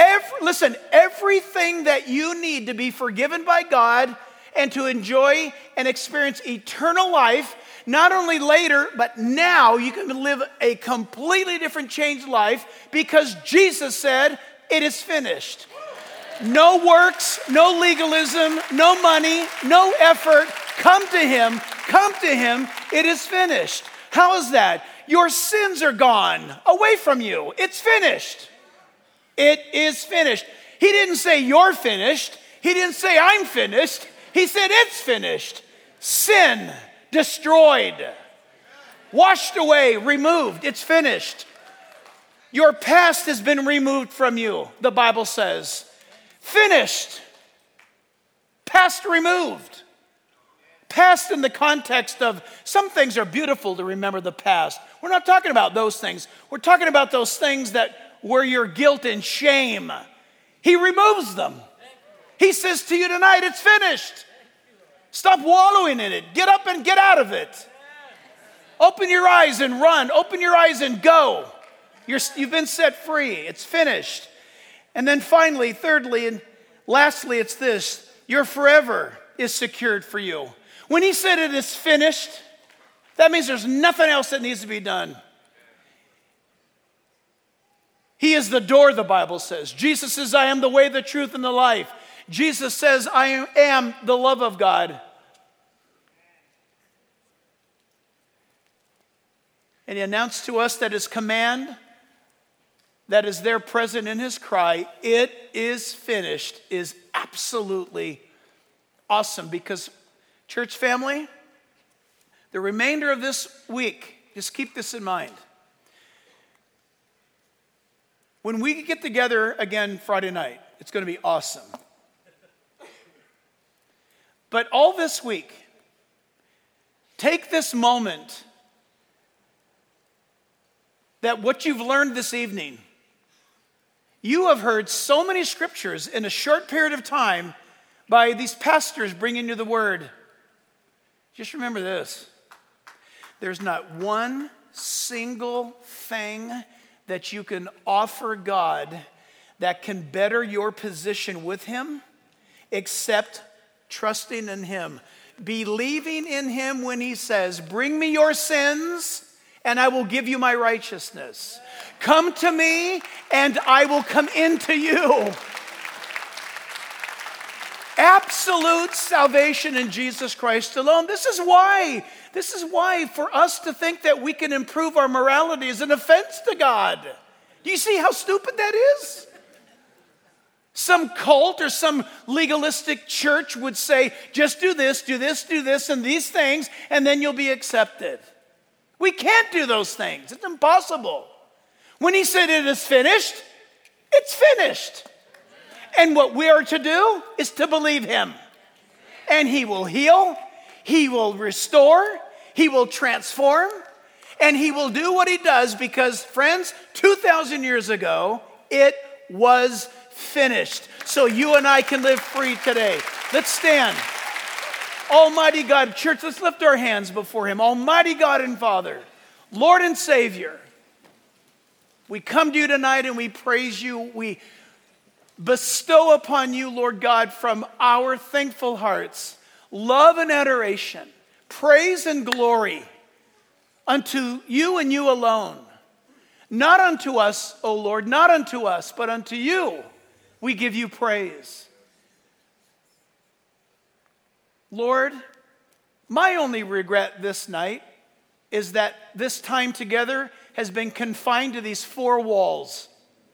Everything that you need to be forgiven by God and to enjoy and experience eternal life, not only later, but now you can live a completely different changed life because Jesus said, "It is finished." No works, no legalism, no money, no effort. Come to him. Come to him. It is finished. How is that? Your sins are gone away from you. It's finished. It is finished. He didn't say you're finished. He didn't say I'm finished. He said it's finished. Sin destroyed. Washed away, removed. It's finished. Your past has been removed from you, the Bible says. Finished. Past removed. Past in the context of some things are beautiful to remember the past. We're not talking about those things. We're talking about those things that were your guilt and shame. He removes them. He says to you tonight, it's finished. Stop wallowing in it. Get up and get out of it. Open your eyes and run. Open your eyes and go. You've been set free. It's finished. And then finally, thirdly, and lastly, it's this. Your forever is secured for you. When he said it is finished, that means there's nothing else that needs to be done. He is the door, the Bible says. Jesus says, "I am the way, the truth, and the life." Jesus says, "I am the love of God." And he announced to us that his command that is there present in his cry, "It is finished," is absolutely awesome. Because, church family, the remainder of this week, just keep this in mind. When we get together again Friday night, it's going to be awesome. But all this week, take this moment that what you've learned this evening, you have heard so many scriptures in a short period of time by these pastors bringing you the word. Just remember this. There's not one single thing that you can offer God that can better your position with him except trusting in him. Believing in him when he says, "Bring me your sins and I will give you my righteousness. Come to me and I will come into you." Absolute salvation in Jesus Christ alone. This is why for us to think that we can improve our morality is an offense to God. Do you see how stupid that is? Some cult or some legalistic church would say, just do this, and these things, and then you'll be accepted. We can't do those things. It's impossible. When he said it is finished, it's finished. And what we are to do is to believe him. And he will heal, he will restore, he will transform, and he will do what he does because, friends, 2,000 years ago, it was finished. So you and I can live free today. Let's stand. Almighty God, church, let's lift our hands before him. Almighty God and Father, Lord and Savior, we come to you tonight and we praise you. We bestow upon you, Lord God, from our thankful hearts, love and adoration, praise and glory unto you and you alone. Not unto us, O Lord, not unto us, but unto you we give you praise. Lord, my only regret this night is that this time together has been confined to these four walls.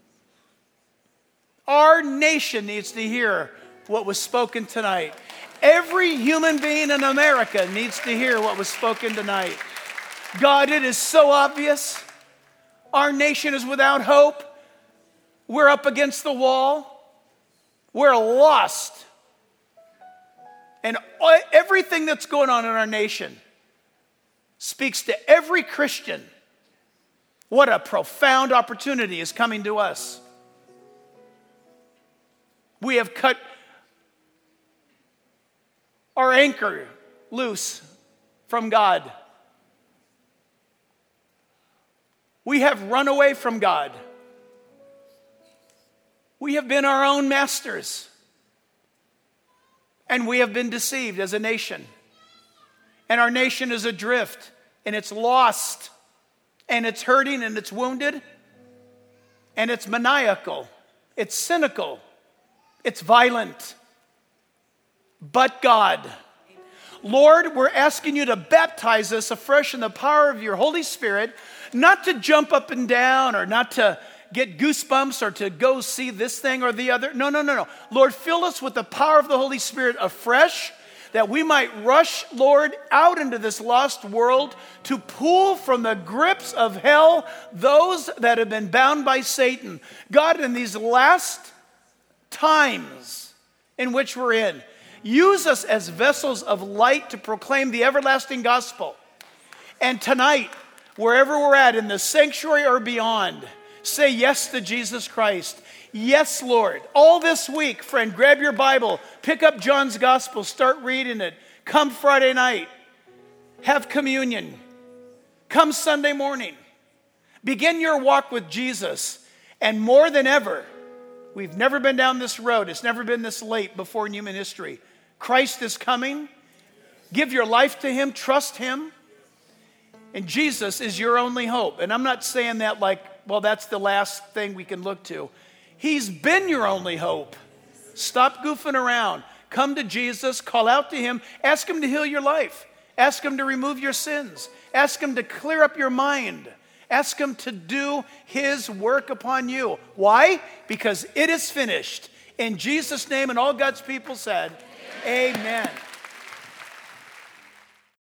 Our nation needs to hear what was spoken tonight. Every human being in America needs to hear what was spoken tonight. God, it is so obvious. Our nation is without hope. We're up against the wall. We're lost. And everything that's going on in our nation speaks to every Christian. What a profound opportunity is coming to us. We have cut our anchor loose from God. We have run away from God. We have been our own masters. And we have been deceived as a nation. And our nation is adrift. And it's lost. And it's hurting and it's wounded. And it's maniacal. It's cynical. It's violent. But God, Lord, we're asking you to baptize us afresh in the power of your Holy Spirit, not to jump up and down or not to get goosebumps or to go see this thing or the other. No. Lord, fill us with the power of the Holy Spirit afresh, that we might rush, Lord, out into this lost world to pull from the grips of hell those that have been bound by Satan. God, in these last times in which we're in, use us as vessels of light to proclaim the everlasting gospel. And tonight, wherever we're at, in the sanctuary or beyond, say yes to Jesus Christ. Yes, Lord. All this week, friend, grab your Bible, pick up John's Gospel, start reading it. Come Friday night, have communion. Come Sunday morning. Begin your walk with Jesus. And more than ever, we've never been down this road. It's never been this late before in human history. Christ is coming. Give your life to him. Trust him. And Jesus is your only hope. And I'm not saying that like, well, that's the last thing we can look to. He's been your only hope. Stop goofing around. Come to Jesus. Call out to him. Ask him to heal your life. Ask him to remove your sins. Ask him to clear up your mind. Ask him to do his work upon you. Why? Because it is finished. In Jesus' name, and all God's people said, amen.